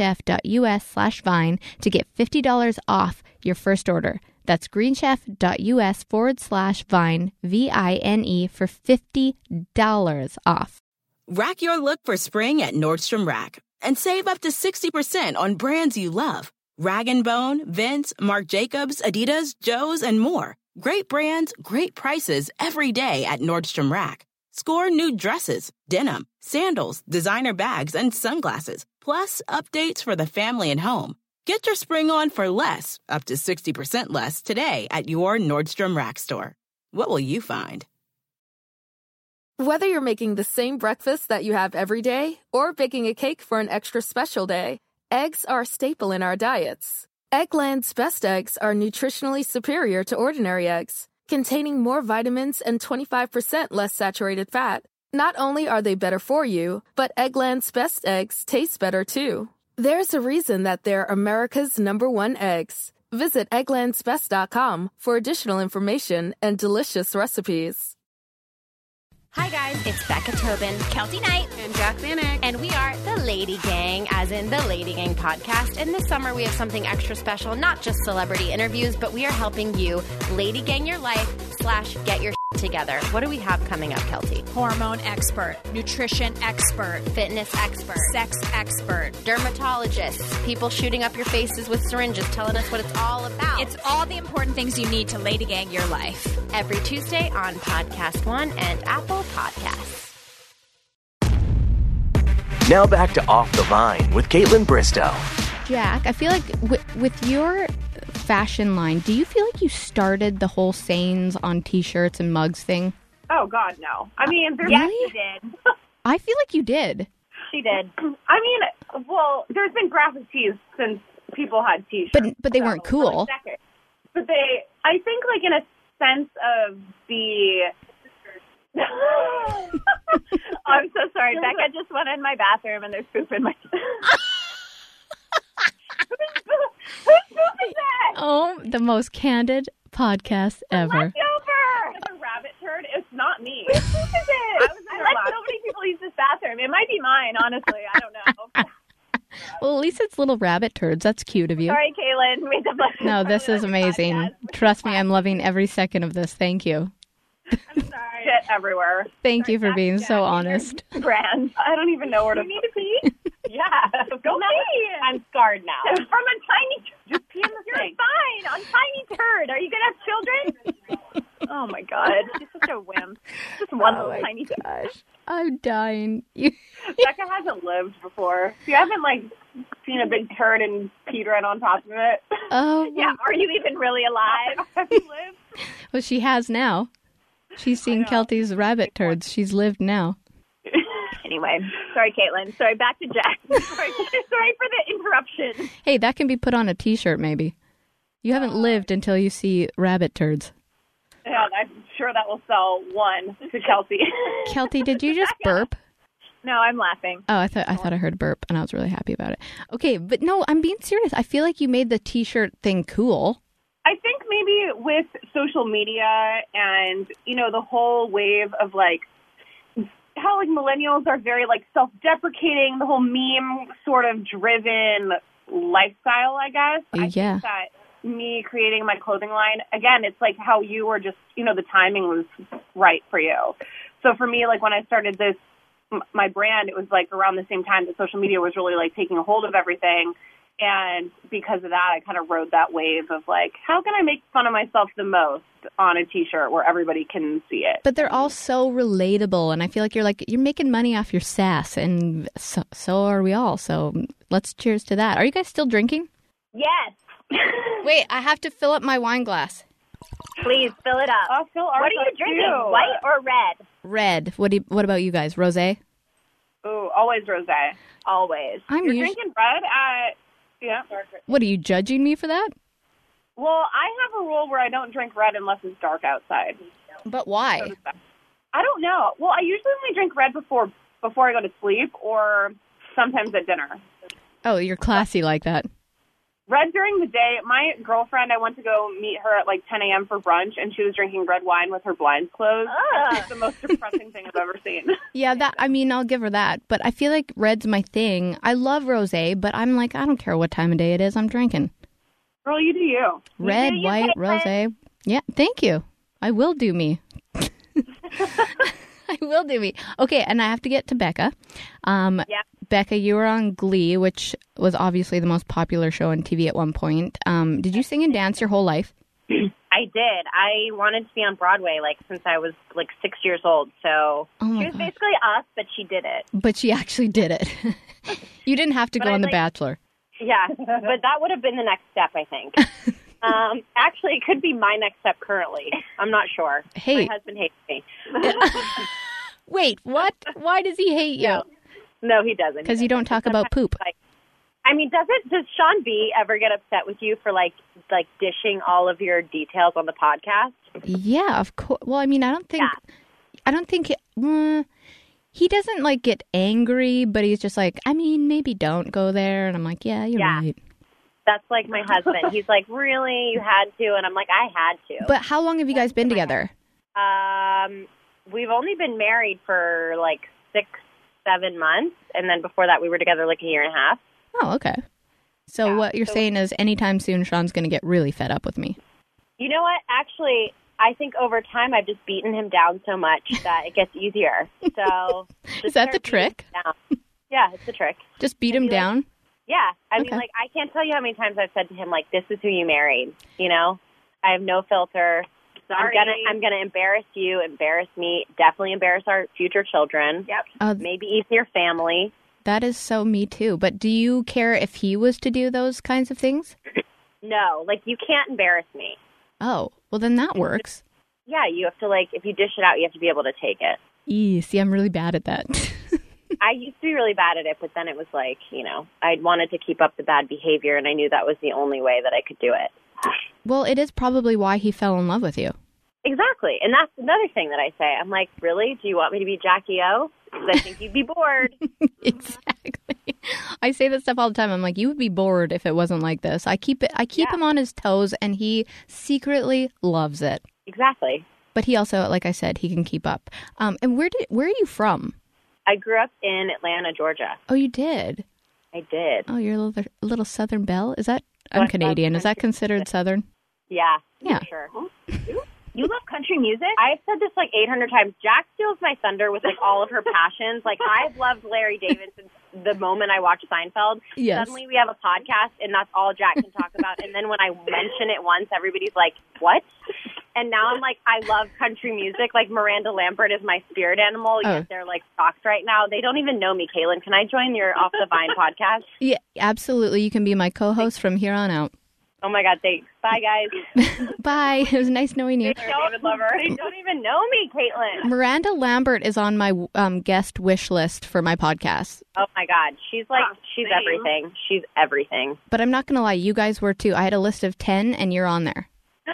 greenchef.us/vine to get $50 off your first order. That's greenchef.us/vine, VINE, for $50 off.
Rack your look for spring at Nordstrom Rack and save up to 60% on brands you love. Rag & Bone, Vince, Marc Jacobs, Adidas, Joe's, and more. Great brands, great prices every day at Nordstrom Rack. Score new dresses, denim, sandals, designer bags, and sunglasses, plus updates for the family and home. Get your spring on for less, up to 60% less, today at your Nordstrom Rack store. What will you find?
Whether you're making the same breakfast that you have every day or baking a cake for an extra special day, eggs are a staple in our diets. Eggland's Best Eggs are nutritionally superior to ordinary eggs, containing more vitamins and 25% less saturated fat. Not only are they better for you, but Eggland's Best Eggs taste better too. There's a reason that they're America's #1 eggs. Visit egglandsbest.com for additional information and delicious recipes.
Hi guys, it's Becca Tobin, Kelty Knight,
and Jack Vanek,
and we are the Lady Gang, as in the Lady Gang podcast. And this summer we have something extra special, not just celebrity interviews, but we are helping you Lady Gang your life / get your together. What do we have coming up, Kelty?
hormone expert, nutrition expert,
Fitness expert,
sex expert,
dermatologists, people shooting up your faces with syringes telling us what it's all about.
It's all the important things you need to Lady Gang your life.
Every Tuesday on Podcast One and Apple Podcasts.
Now back to Off the Vine with Caitlin Bristow.
Jack, I feel like with your fashion line, do you feel like you started the whole sayings on T-shirts and mugs thing?
Oh, God, no. I mean, there's...
Yes, she did.
I feel like you did.
She did.
I mean, well, there's been graphic tees since people had T-shirts.
But they weren't cool.
But they, I think, like, in a sense of the...
I'm so sorry. Becca just went in my bathroom and there's poop in my... Who's that?
Oh, the most candid podcast ever.
Leftover.
A rabbit turd. It's not me.
Whose poop is it? I let so many people use this bathroom. It might be mine, honestly. I don't know.
Well, at least it's little rabbit turds. That's cute of you.
Sorry, Kaylin.
No, this is amazing. Trust me, I'm loving every second of this. Thank you.
I'm sorry. Shit everywhere.
Thank you for being so honest.
Brand.
I don't even know where to.
You need to pee?
Yeah.
Go pee.
I'm scarred now.
From a tiny.
Just pee in the
You're
sink.
fine. On tiny turd. Are you gonna have children? Oh my God. She's such a wimp. Just one little tiny turd.
Gosh, I'm dying.
Becca hasn't lived before. You haven't seen a big turd and peed right on top of it.
Oh,
Yeah. Are you even really alive?
Have you lived?
well, she has now. She's seen Kelty's rabbit turds. She's lived now.
Anyway, sorry, Caitlin. Sorry, back to Jack. Sorry for the interruption.
Hey, that can be put on a T-shirt, maybe. You haven't lived until you see rabbit turds.
Yeah, I'm sure that will sell one to Kelsey.
Kelty, did you just burp?
No, I'm laughing.
Oh, I thought I heard a burp, and I was really happy about it. Okay, but no, I'm being serious. I feel like you made the T-shirt thing cool.
I think maybe with social media and, the whole wave of how millennials are very self-deprecating, the whole meme sort of driven lifestyle, I guess. I think that me creating my clothing line, again, it's like how you were just, the timing was right for you. So for me, when I started my brand, it was around the same time that social media was really taking a hold of everything. And because of that, I kind of rode that wave of how can I make fun of myself the most on a T-shirt where everybody can see it?
But they're all so relatable, and I feel like you're making money off your sass, and so are we all. So let's cheers to that. Are you guys still drinking?
Yes.
Wait, I have to fill up my wine glass.
Please fill it up.
I'll fill ours
What are you
up,
drinking?
too.
White or red?
Red. What about you guys? Rosé?
Ooh, always rosé.
Always.
I'm
You're
usually.
drinking red at... Yeah.
What, are you judging me for that?
Well, I have a rule where I don't drink red unless it's dark outside.
But why?
I don't know. Well, I usually only drink red before I go to sleep or sometimes at dinner.
Oh, you're classy like that.
Red during the day. My girlfriend, I went to go meet her at 10 a.m. for brunch, and she was drinking red wine with her blinds closed. It's the most depressing thing I've ever seen.
Yeah, I'll give her that. But I feel like red's my thing. I love rosé, but I'm I don't care what time of day it is. I'm drinking.
Girl, you do you.
Red, white, rosé. Yeah, thank you. I will do me. I will do me. Okay, and I have to get to Becca.
Yeah.
Becca, you were on Glee, which was obviously the most popular show on TV at one point. Did you sing and dance your whole life?
I did. I wanted to be on Broadway since I was 6 years old. So
She was basically us, but she did it.
But she actually did it. You didn't have to go on The Bachelor.
Yeah, but that would have been the next step, I think. Actually, it could be my next step currently. I'm not sure.
Hey.
My husband hates me.
Wait, what? Why does he hate you?
No, he doesn't.
Because you don't talk about poop.
Does Sean B ever get upset with you for dishing all of your details on the podcast?
Yeah, of course. Well, I don't think he doesn't get angry, but he's just maybe don't go there. And I'm like, yeah, you're right.
That's my husband. He's really? You had to? And I'm I had to.
But how long have you guys been together?
We've only been married for 6-7 months. And then before that, we were together a year and a half.
Oh, okay. So what you're saying is anytime soon, Sean's going to get really fed up with me.
You know what? Actually, I think over time I've just beaten him down so much that it gets easier. So
is that the trick?
Yeah, it's the trick.
Just beat him down?
Yeah. I mean, I can't tell you how many times I've said to him, this is who you married. I have no filter.
Sorry.
I'm gonna embarrass you, embarrass me, definitely embarrass our future children.
Yep.
Maybe even your family.
That is so me too. But do you care if he was to do those kinds of things?
No, you can't embarrass me.
Oh, well then that works.
Yeah, you have to if you dish it out, you have to be able to take it.
See, I'm really bad at that.
I used to be really bad at it, but then it was I wanted to keep up the bad behavior, and I knew that was the only way that I could do it.
Well, it is probably why he fell in love with you.
Exactly. And that's another thing that I say. I'm really? Do you want me to be Jackie O? Because I think you'd be bored.
Exactly. I say this stuff all the time. I'm like, you would be bored if it wasn't like this. I keep him on his toes, and he secretly loves it.
Exactly.
But he also, like I said, he can keep up. And where are you from?
I grew up in Atlanta, Georgia.
Oh, you did?
I did.
Oh, you're a little Southern belle? Is that... I'm Canadian. Is that considered Southern?
Yeah.
Yeah.
For sure.
You love country music?
I've said this like 800 times. Jack steals my thunder with like all of her passions. Like I've loved Larry David since the moment I watched Seinfeld.
Yes.
Suddenly we have a podcast and that's all Jack can talk about. And then when I mention it once, everybody's like, what? And now I'm like, I love country music. Like Miranda Lambert is my spirit animal. Yet they're like shocked right now. They don't even know me, Caitlin. Can I join your Off the Vine podcast?
Yeah, absolutely. You can be my co-host from here on out.
Oh, my God. Thanks. Bye, guys.
Bye. It was nice knowing you.
They don't even know me, Caitlin.
Miranda Lambert is on my guest wish list for my podcast.
Oh, my God. She's everything. She's everything.
But I'm not going to lie. You guys were, too. I had a list of 10, and you're on there.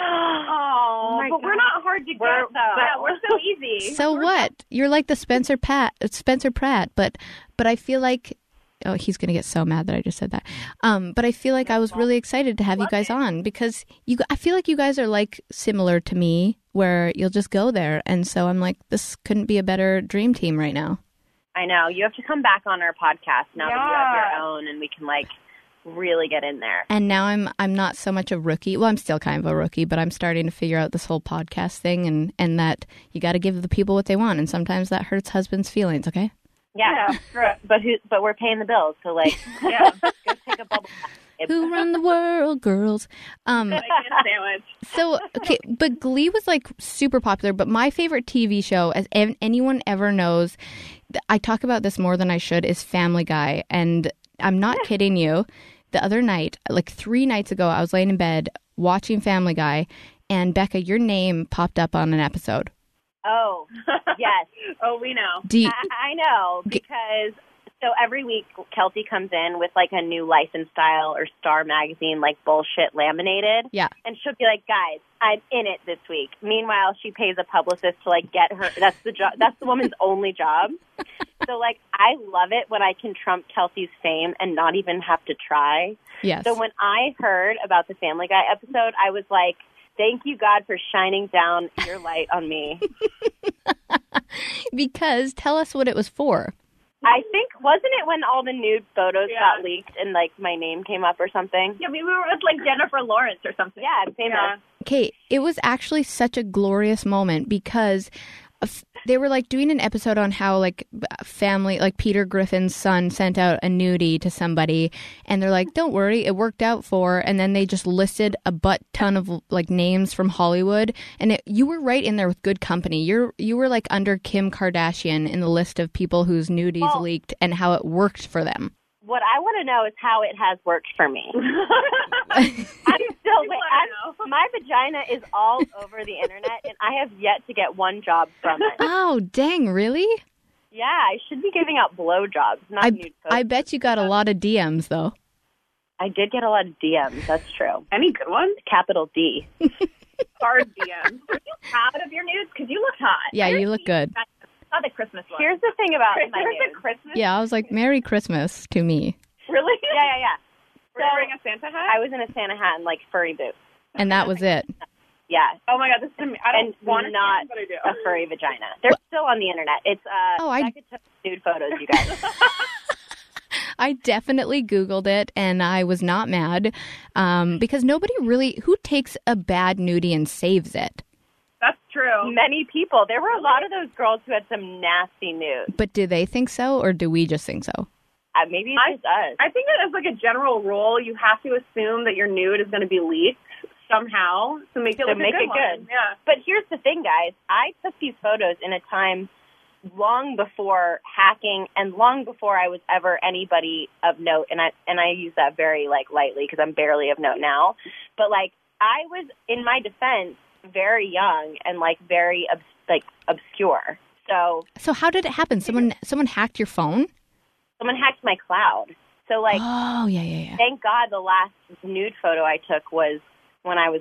Oh, but we're not hard to get, though. Yeah, we're so easy.
So what? You're like the Spencer Pratt, but I feel like... Oh, he's going to get so mad that I just said that. But I feel like I was really excited to have you guys on because I feel like you guys are like similar to me where you'll just go there. And so I'm like, this couldn't be a better dream team right now.
I know. You have to come back on our podcast now that you have your own and we can like really get in there.
And now I'm not so much a rookie. Well, I'm still kind of a rookie, but I'm starting to figure out this whole podcast thing and that you got to give the people what they want. And sometimes that hurts husbands' feelings, okay?
Yeah, but we're paying the bills, so like, go take a bubble bath.
Who run the world, girls?
Sandwich.
So, okay, but Glee was like super popular. But my favorite TV show, as anyone ever knows, I talk about this more than I should, is Family Guy. And I'm not kidding you. The other night, like 3 nights ago, I was laying in bed watching Family Guy, and Becca, your name popped up on an episode.
Oh, yes.
Oh, we know.
I know, because so every week Kelty comes in with like a new Life and Style or Star Magazine, like bullshit laminated.
Yeah.
And she'll be like, guys, I'm in it this week. Meanwhile, she pays a publicist to like get her. That's the job. That's the woman's only job. So like, I love it when I can trump Kelty's fame and not even have to try.
Yes.
So when I heard about the Family Guy episode, I was like, thank you, God, for shining down your light on me.
Because tell us what it was for.
I think, wasn't it when all the nude photos got leaked and, like, my name came up or something?
Yeah, maybe we were with, like, Jennifer Lawrence or something.
Yeah, famous.
Okay, it was actually such a glorious moment because they were like doing an episode on how like family, like Peter Griffin's son sent out a nudie to somebody and they're like, don't worry, it worked out for, and then they just listed a butt ton of like names from Hollywood, and you were right in there with good company. You were like under Kim Kardashian in the list of people whose nudies leaked and how it worked for them.
What I want to know is how it has worked for me. My vagina is all over the internet, and I have yet to get one job from it.
Oh, dang, really?
Yeah, I should be giving out blowjobs, not nude photos.
I bet you got a lot of DMs, though.
I did get a lot of DMs, that's true.
Any good ones?
Capital D.
Hard DMs.
Are you proud of your nudes? Because you look hot.
Yeah, you look good.
Not the Christmas one.
Here's the thing about my
There's
nudes.
a Christmas?
Yeah, I was like, Merry Christmas to me.
Really?
Yeah.
Were you wearing a Santa hat?
I was in a Santa hat and, like, furry boots.
And that was it.
Yeah.
Oh, my God, this is amazing. I don't want
not
but I do.
a furry vagina. They're still on the internet. It's Becca took nude photos, you guys.
I definitely Googled it, and I was not mad because nobody really, who takes a bad nudie and saves it?
That's true.
Many people. There were a lot of those girls who had some nasty nudes.
But do they think so, or do we just think so?
Maybe it's just us.
I think that as like a general rule, you have to assume that your nude is going to be leaked somehow to make it look good. Yeah.
But here's the thing, guys. I took these photos in a time long before hacking and long before I was ever anybody of note, and I use that very like lightly because I'm barely of note now. But like I was, in my defense, very young and like very obscure. So
how did it happen? Someone hacked your phone?
Someone hacked my cloud. So like,
oh yeah.
Thank God the last nude photo I took was when I was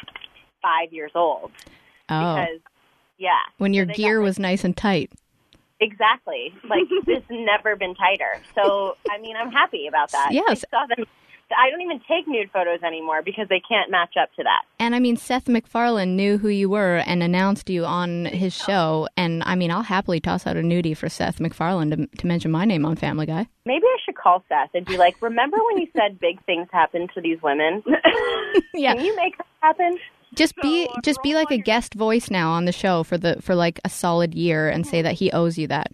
25 years old.
Oh.
Because, yeah.
When your gear was nice and tight.
Exactly. Like, it's never been tighter. So, I mean, I'm happy about that.
Yes.
I saw them. I don't even take nude photos anymore because they can't match up to that.
And I mean, Seth MacFarlane knew who you were and announced you on his show. And I mean, I'll happily toss out a nudie for Seth MacFarlane to mention my name on Family Guy.
Maybe I should call Seth and be like, remember when you said big things happen to these women?
Yeah.
Can you make that happen?
Just be like a guest voice now on the show for like a solid year and say that he owes you that.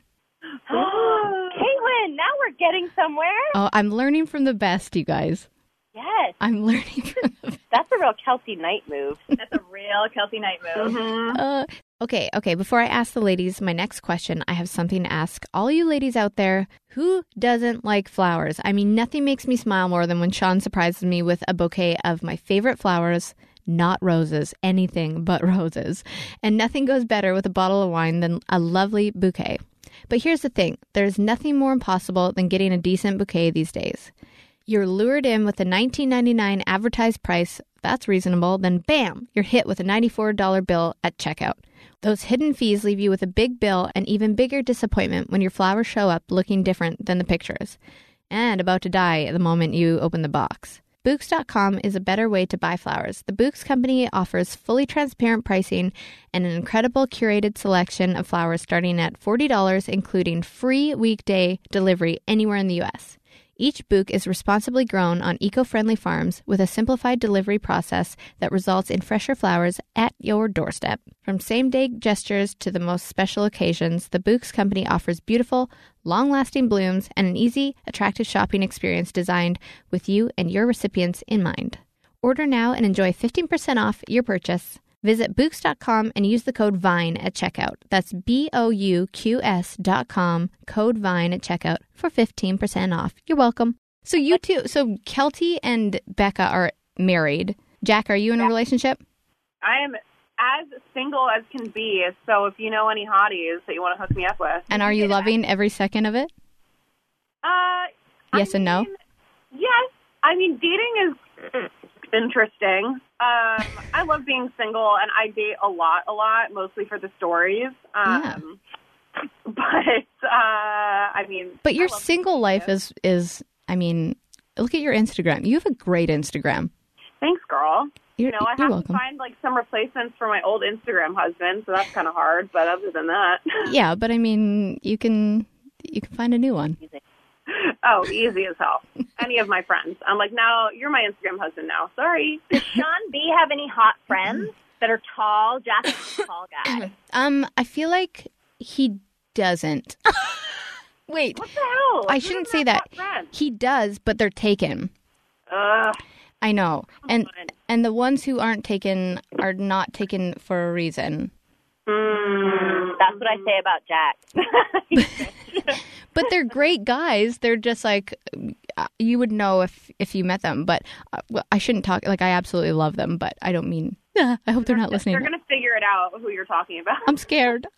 Caitlin, now we're getting somewhere.
Oh, I'm learning from the best, you guys.
Yes.
I'm learning from the best.
That's a real Kelsey Knight move.
That's a real Kelsey Knight move.
Mm-hmm.
Okay. Before I ask the ladies my next question, I have something to ask all you ladies out there. Who doesn't like flowers? I mean, nothing makes me smile more than when Sean surprises me with a bouquet of my favorite flowers. Not roses, anything but roses. And nothing goes better with a bottle of wine than a lovely bouquet. But here's the thing. There's nothing more impossible than getting a decent bouquet these days. You're lured in with a $19.99 advertised price. That's reasonable. Then bam, you're hit with a $94 bill at checkout. Those hidden fees leave you with a big bill and even bigger disappointment when your flowers show up looking different than the pictures. And about to die the moment you open the box. Books.com is a better way to buy flowers. The Books Company offers fully transparent pricing and an incredible curated selection of flowers starting at $40, including free weekday delivery anywhere in the U.S. Each bouquet is responsibly grown on eco-friendly farms with a simplified delivery process that results in fresher flowers at your doorstep. From same-day gestures to the most special occasions, the Books Company offers beautiful, long-lasting blooms and an easy, attractive shopping experience designed with you and your recipients in mind. Order now and enjoy 15% off your purchase. Visit Books.com and use the code VINE at checkout. That's BOUQS.com, code VINE at checkout for 15% off. You're welcome. So you two, so Kelty and Becca are married. Jack, are you in a relationship?
I am as single as can be, so if you know any hotties that you want to hook me up with.
And are you loving every second of it? Yes and no?
Yes. I mean, dating is interesting. I love being single, and I date a lot, mostly for the stories.
Yeah.
But, I mean...
But your single life is, I mean, look at your Instagram. You have a great Instagram.
Thanks, girl.
You're
I have
welcome.
to find, some replacements for my old Instagram husband, so that's kind of hard, but other than that...
Yeah, but I mean, you can find a new one.
Oh, easy as hell. Any of my friends. I'm like, no, you're my Instagram husband now. Sorry.
Does Sean B have any hot friends that are tall? Jack is a tall guy.
I feel like he doesn't. Wait.
What the hell?
I shouldn't say that. He does, but they're taken.
Ugh.
I know. And the ones who aren't taken are not taken for a reason.
That's what I say about Jack.
But they're great guys. They're just like, you would know if you met them. But I shouldn't talk, I absolutely love them, but I don't mean, I hope they're not listening.
They're going to figure it out who you're talking about.
I'm scared.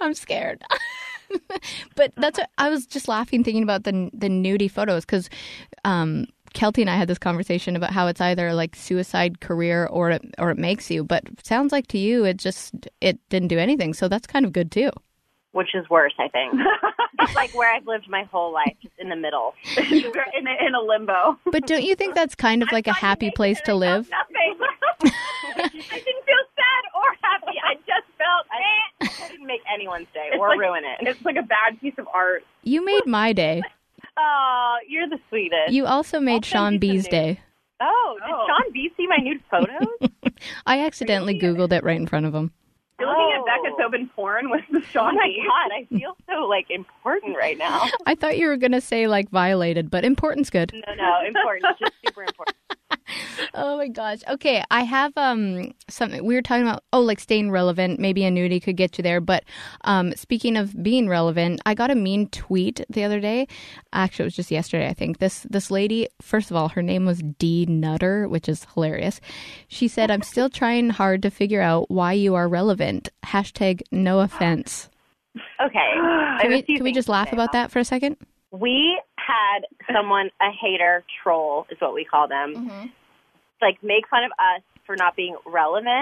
But that's what, I was just laughing thinking about the nudie photos because Kelty and I had this conversation about how it's either like suicide career or it makes you. But it sounds like to you it didn't do anything. So that's kind of good too.
Which is worse, I think. It's like where I've lived my whole life, just in the middle.
in a limbo.
But don't you think that's kind of like a happy place to live?
Nothing. I didn't feel sad or happy. I just felt
I didn't make anyone's day or ruin it.
It's like a bad piece of art.
You made my day.
Oh, you're the sweetest.
You also made Sean B's day.
Oh, did Sean B see my nude photos?
I accidentally Googled it right in front of him.
You're looking at Becca Tobin porn with Sean B.
Oh my God, I feel so important right now.
I thought you were going to say violated, but important's good.
No, important. Just super important.
Oh my gosh. Okay, I have something we were talking about. Staying relevant. Maybe a nudie could get you there. But speaking of being relevant, I got a mean tweet the other day. Actually, it was just yesterday. I think this lady. First of all, her name was D Nutter, which is hilarious. She said, "I'm still trying hard to figure out why you are relevant." # no offense.
Okay.
Can we just laugh about that for a second?
We had someone, a hater, troll is what we call them, make fun of us for not being relevant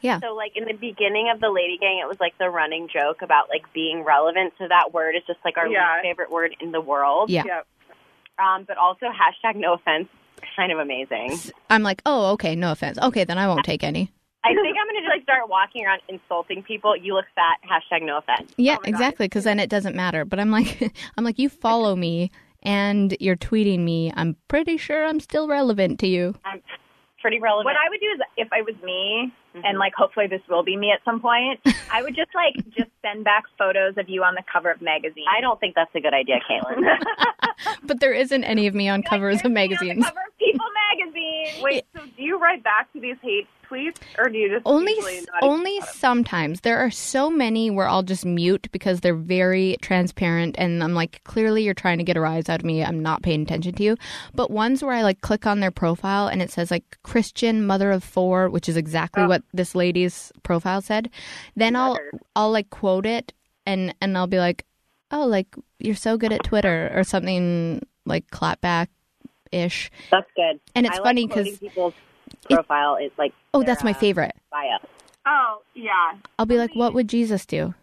Yeah.
So, like, in the beginning of the Lady Gang, it was, like, the running joke about, like, being relevant. So that word is just, like, our least favorite word in the world.
Yeah.
But also, hashtag no offense, kind of amazing.
I'm like, oh, okay, no offense. Okay, then I won't take any.
I think I'm going to just start walking around insulting people. You look fat, hashtag no offense.
Yeah, exactly, because then it doesn't matter. But I'm like, you follow me and you're tweeting me. I'm pretty sure I'm still relevant to you.
I'm pretty relevant.
What I would do is, if it was me, and like hopefully this will be me at some point, I would just send back photos of you on the cover of magazines.
I don't think that's a good idea, Caitlin.
But there isn't any of me on covers of magazines.
On the cover of People magazine.
Wait, so do you write back to these hate tweets, or do you just
only sometimes? There are so many where I'll just mute because they're very transparent, and I'm like, clearly you're trying to get a rise out of me. I'm not paying attention to you. But ones where I like click on their profile and it says like Christian mother of 4, which is exactly what this lady's profile said. Then I'll like quote it and I'll be like, oh, like you're so good at Twitter or something like clapback-ish.
That's good.
And it's funny
because people's profile is like
that's my favorite.
Bio.
Oh, yeah.
I'll be like, what would Jesus do?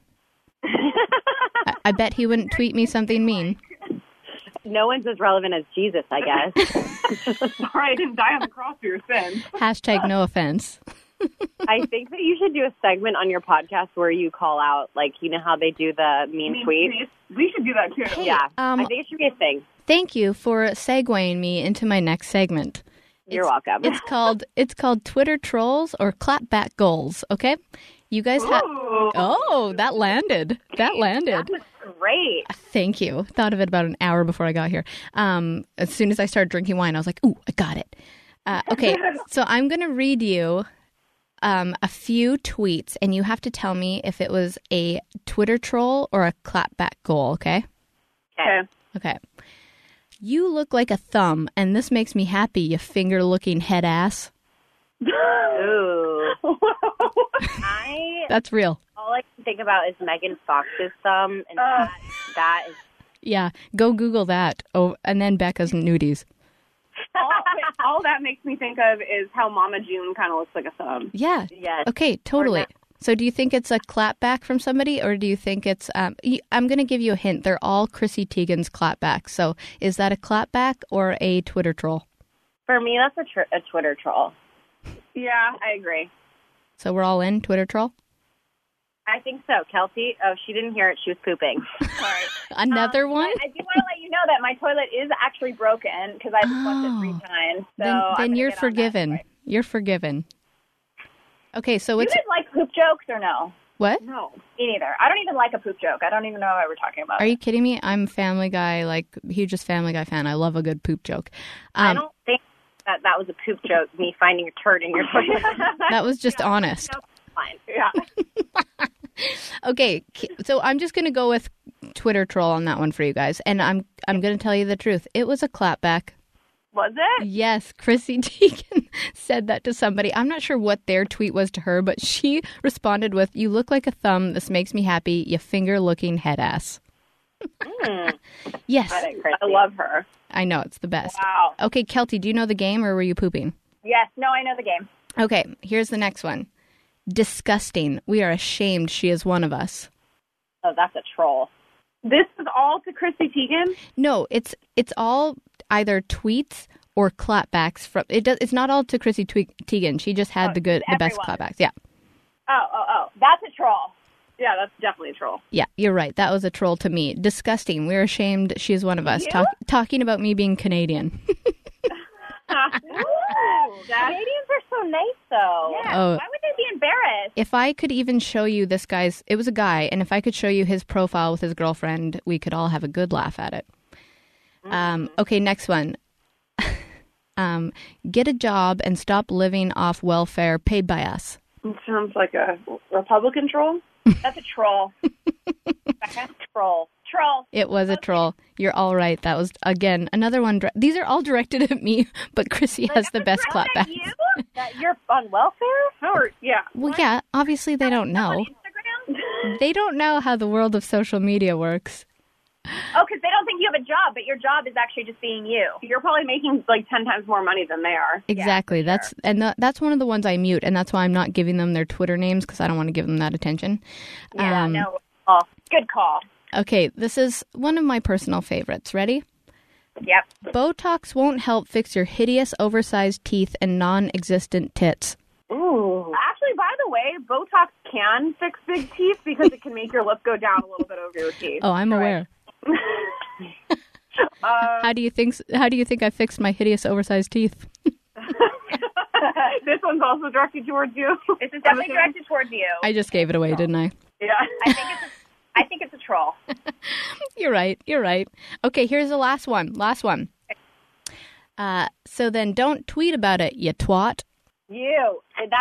I bet he wouldn't tweet me something mean.
No one's as relevant as Jesus, I guess.
Sorry, I didn't die on the cross for your sins.
Hashtag no offense.
I think that you should do a segment on your podcast where you call out, like, you know how they do the mean tweets?
We should do that, too.
Hey,
yeah, I think it should be a thing.
Thank you for segueing me into my next segment.
You're welcome.
It's called Twitter Trolls or Clapback Goals, okay? You guys have... Oh, that landed. That landed.
That was great.
Thank you. Thought of it about an hour before I got here. As soon as I started drinking wine, I was like, ooh, I got it. Okay, so I'm going to read you a few tweets, and you have to tell me if it was a Twitter troll or a clapback goal, okay? Okay. You look like a thumb, and this makes me happy, you finger-looking head ass.
Ooh.
That's real.
All I can think about is Megan Fox's thumb, and that is...
Yeah, go Google that. Oh, and then Becca's nudies.
All that makes me think of is how Mama June kind of looks like a thumb.
Yeah.
Yes.
Okay, totally. So do you think it's a clapback from somebody, or do you think it's... I'm going to give you a hint. They're all Chrissy Teigen's clapbacks. So is that a clapback or a Twitter troll?
For me, that's a Twitter troll.
Yeah, I agree.
So we're all in Twitter troll?
I think so. Kelsey, she didn't hear it. She was pooping.
Sorry.
Another one?
I do want to let you know that my toilet is actually broken because I just flushed it 3 times. So
then you're forgiven. You're forgiven. Okay, so
you
it's...
guys like poop jokes or no?
What?
No, me neither. I don't even like a poop joke. I don't even know what we're talking about.
Are you kidding me? I'm Family Guy, like, hugest Family Guy fan. I love a good poop joke.
I don't think that was a poop joke, me finding a turd in your toilet.
That was just honest.
No, fine. Yeah.
Okay, so I'm just going to go with Twitter troll on that one for you guys. And I'm going to tell you the truth. It was a clapback.
Was it?
Yes, Chrissy Teigen said that to somebody. I'm not sure what their tweet was to her, but she responded with, "You look like a thumb. This makes me happy. You finger-looking head ass." Yes.
I love her.
I know, it's the best.
Wow.
Okay, Kelty, do you know the game or were you pooping?
Yes. No, I know the game.
Okay, here's the next one. Disgusting. We are ashamed she is one of us.
Oh, that's a troll.
This is all to Chrissy Teigen?
No, it's all either tweets or clapbacks from it's not all to Chrissy Teigen. She just had the best clapbacks. Yeah.
Oh. That's a troll.
Yeah, that's definitely a troll.
Yeah, you're right. That was a troll to me. Disgusting. We're ashamed she is one of us. Talking about me being Canadian.
Canadians are so nice, though.
Yeah. Why would they be embarrassed?
If I could even show you this guy's... It was a guy, and if I could show you his profile with his girlfriend, we could all have a good laugh at it. Okay, next one. Get a job and stop living off welfare paid by us.
It sounds like a Republican troll.
That's a troll. Troll.
It was a troll. You're all right. That was, again, another one. These are all directed at me, but Chrissy has the best clapback.
That you're on welfare?
Yeah.
Well, yeah, obviously they don't know. They don't know how the world of social media works.
Oh, because they don't think you have a job, but your job is actually just being you.
You're probably making like 10 times more money than they are.
Exactly.
Yeah,
That's one of the ones I mute, and that's why I'm not giving them their Twitter names because I don't want to give them that attention.
Yeah, no. Oh, good call.
Okay, this is one of my personal favorites. Ready?
Yep.
Botox won't help fix your hideous, oversized teeth and non-existent tits.
Ooh. Actually, by the way, Botox can fix big teeth because it can make your lip go down a little bit over your teeth.
Oh, I'm aware. How do you think I fixed my hideous, oversized teeth?
This one's also directed towards you.
This is definitely directed towards you.
I just gave it away, didn't I?
Yeah.
I think it's a troll.
You're right. Okay, here's the last one. So then don't tweet about it, you twat.
You.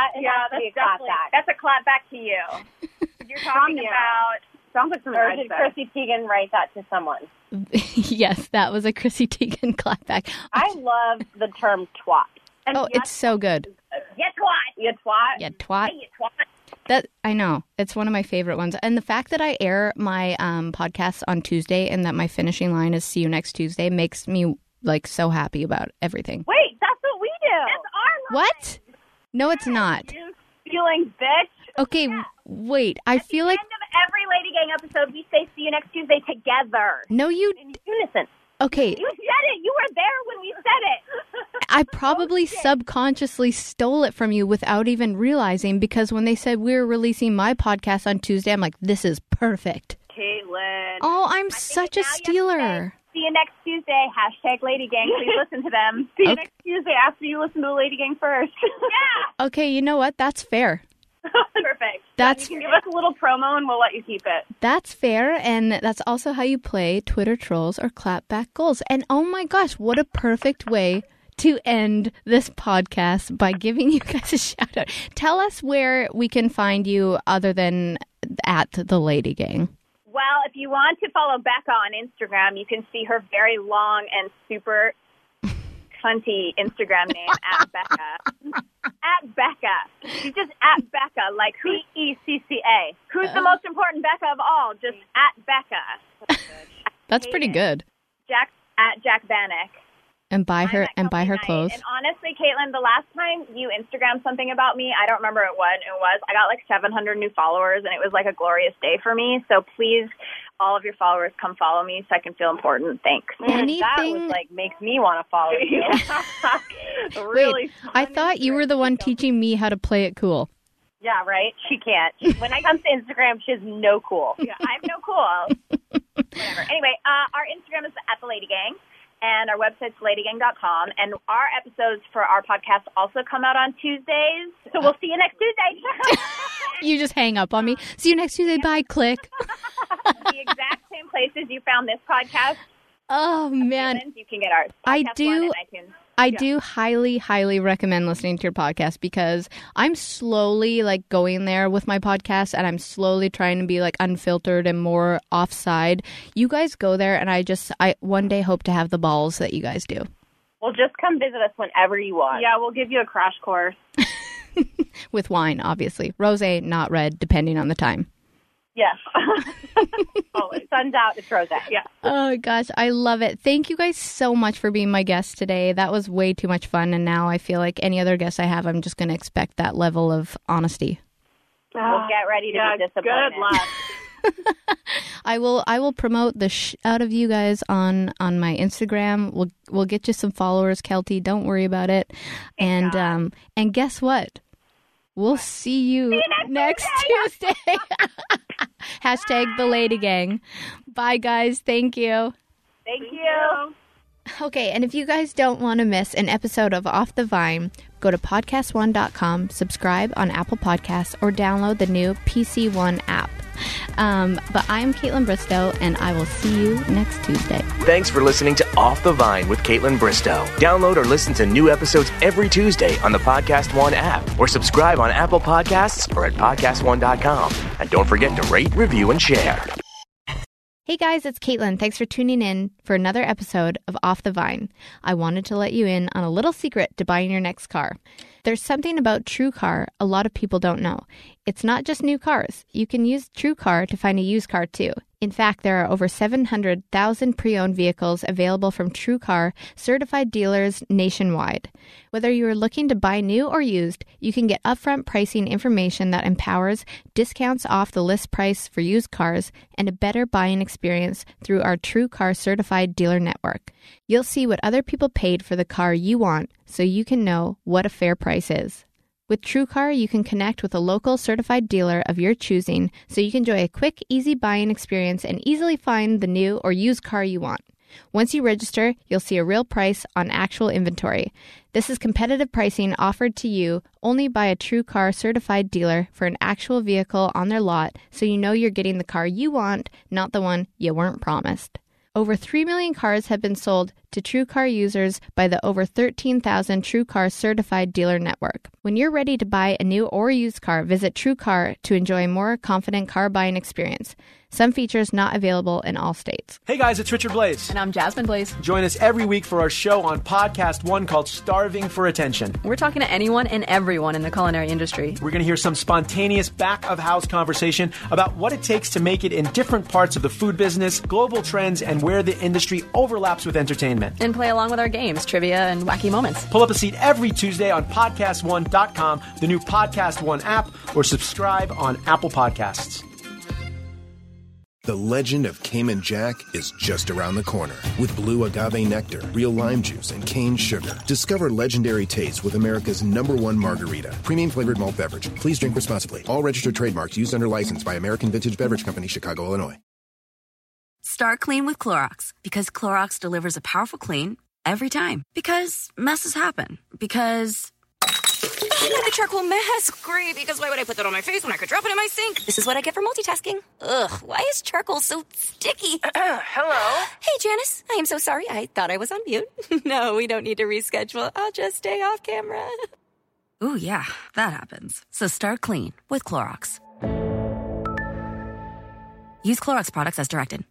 That's a clap back to you. You're talking about...
Sounds like
or did Chrissy Teigen write that to someone?
Yes, that was a Chrissy Teigen clapback.
I love the term twat.
Oh, it's so good.
You twat.
You twat.
Yeah, twat.
Hey, you twat.
That I know. It's one of my favorite ones. And the fact that I air my podcast on Tuesday and that my finishing line is see you next Tuesday makes me like so happy about everything.
Wait, that's what we do. That's our line.
What? No, it's not.
You feeling bitch.
Okay, wait. I feel like
At the end of every Lady Gang episode, we say see you next Tuesday together.
no, you.
In unison.
Okay,
You said it. You were there when we said it.
I probably subconsciously stole it from you without even realizing because when they said we were releasing my podcast on Tuesday, I'm like, this is perfect.
Caitlin.
Oh, I'm such a stealer.
See you next Tuesday. # Lady Gang. Please listen to them.
See you next Tuesday after you listen to the Lady Gang first.
Yeah.
Okay, you know what? That's fair.
Perfect.
That's
You can give us a little promo and we'll let you keep it.
That's fair, and that's also how you play Twitter trolls or clapback goals. And oh my gosh, what a perfect way to end this podcast by giving you guys a shout out. Tell us where we can find you other than at the Lady Gang.
Well, if you want to follow Becca on Instagram, you can see her very long and super cunty Instagram name at Becca. At Becca. She's just at Becca, like Becca. Who's the most important Becca of all? Just at Becca.
That's pretty good.
At Jack Bannock.
And buy her clothes.
And honestly, Caitlin, the last time you Instagrammed something about me, I don't remember what it was. I got like 700 new followers, and it was like a glorious day for me. So please, all of your followers, come follow me so I can feel important. Thanks.
Anything
That was like makes me want to follow you.
Really
Wait, I thought you were the one teaching me how to play it cool.
Yeah, right? She can't. When it comes to Instagram, she has no cool.
Yeah, I have no cool. Whatever. Anyway, our Instagram is at the Lady Gang. And our website's ladygang.com. And our episodes for our podcast also come out on Tuesdays. So we'll see you next Tuesday.
You just hang up on me. See you next Tuesday. Bye. Click.
The exact same places you found this podcast.
Oh, man.
You can get ours.
I
Podcast
do.
One and iTunes.
I do highly, highly recommend listening to your podcast because I'm slowly like going there with my podcast and I'm slowly trying to be like unfiltered and more offside. You guys go there and I one day hope to have the balls that you guys do.
Well, just come visit us whenever you want.
Yeah, we'll give you a crash course.
With wine, obviously. Rosé, not red, depending on the time.
Yes. Always. Sun's out, it's rosé.
Yeah.
Oh, gosh. I love it. Thank you guys so much for being my guest today. That was way too much fun. And now I feel like any other guest I have, I'm just going to expect that level of honesty.
We'll get ready to be disappointed.
Good luck.
I will promote the out of you guys on my Instagram. We'll get you some followers, Kelty. Don't worry about it. And guess what? We'll see you next Tuesday. # the Lady Gang. Bye, guys. Thank you.
Thank you.
Okay, and if you guys don't want to miss an episode of Off the Vine, go to podcastone.com, subscribe on Apple Podcasts, or download the new PC One app. But I'm Caitlin Bristow, and I will see you next Tuesday.
Thanks for listening to Off the Vine with Caitlin Bristow. Download or listen to new episodes every Tuesday on the Podcast One app, or subscribe on Apple Podcasts or at podcastone.com. And don't forget to rate, review, and share.
Hey guys, it's Caitlin. Thanks for tuning in for another episode of Off the Vine. I wanted to let you in on a little secret to buying your next car. There's something about TrueCar a lot of people don't know. It's not just new cars. You can use TrueCar to find a used car too. In fact, there are over 700,000 pre-owned vehicles available from TrueCar certified dealers nationwide. Whether you are looking to buy new or used, you can get upfront pricing information that empowers discounts off the list price for used cars and a better buying experience through our TrueCar certified dealer network. You'll see what other people paid for the car you want, so you can know what a fair price is. With TrueCar, you can connect with a local certified dealer of your choosing, so you can enjoy a quick, easy buying experience and easily find the new or used car you want. Once you register, you'll see a real price on actual inventory. This is competitive pricing offered to you only by a TrueCar certified dealer for an actual vehicle on their lot, so you know you're getting the car you want, not the one you weren't promised. Over 3 million cars have been sold to TrueCar users by the over 13,000 TrueCar certified dealer network. When you're ready to buy a new or used car, visit TrueCar to enjoy a more confident car buying experience. Some features not available in all states.
Hey guys, it's Richard Blaze.
And I'm Jasmine Blaze.
Join us every week for our show on Podcast One called Starving for Attention.
We're talking to anyone and everyone in the culinary industry.
We're going to hear some spontaneous back-of-house conversation about what it takes to make it in different parts of the food business, global trends, and where the industry overlaps with entertainment.
And play along with our games, trivia, and wacky moments.
Pull up a seat every Tuesday on PodcastOne.com, the new Podcast One app, or subscribe on Apple Podcasts.
The legend of Cayman Jack is just around the corner. With blue agave nectar, real lime juice, and cane sugar. Discover legendary taste with America's #1 margarita. Premium flavored malt beverage. Please drink responsibly. All registered trademarks used under license by American Vintage Beverage Company, Chicago, Illinois.
Start clean with Clorox, because Clorox delivers a powerful clean every time. Because messes happen. Because... Another charcoal mask. Great, because why would I put that on my face when I could drop it in my sink? This is what I get for multitasking. Ugh, why is charcoal so sticky?
Hello?
Hey, Janice. I am so sorry. I thought I was on mute. No, we don't need to reschedule. I'll just stay off camera. Ooh, yeah, that happens. So start clean with Clorox. Use Clorox products as directed.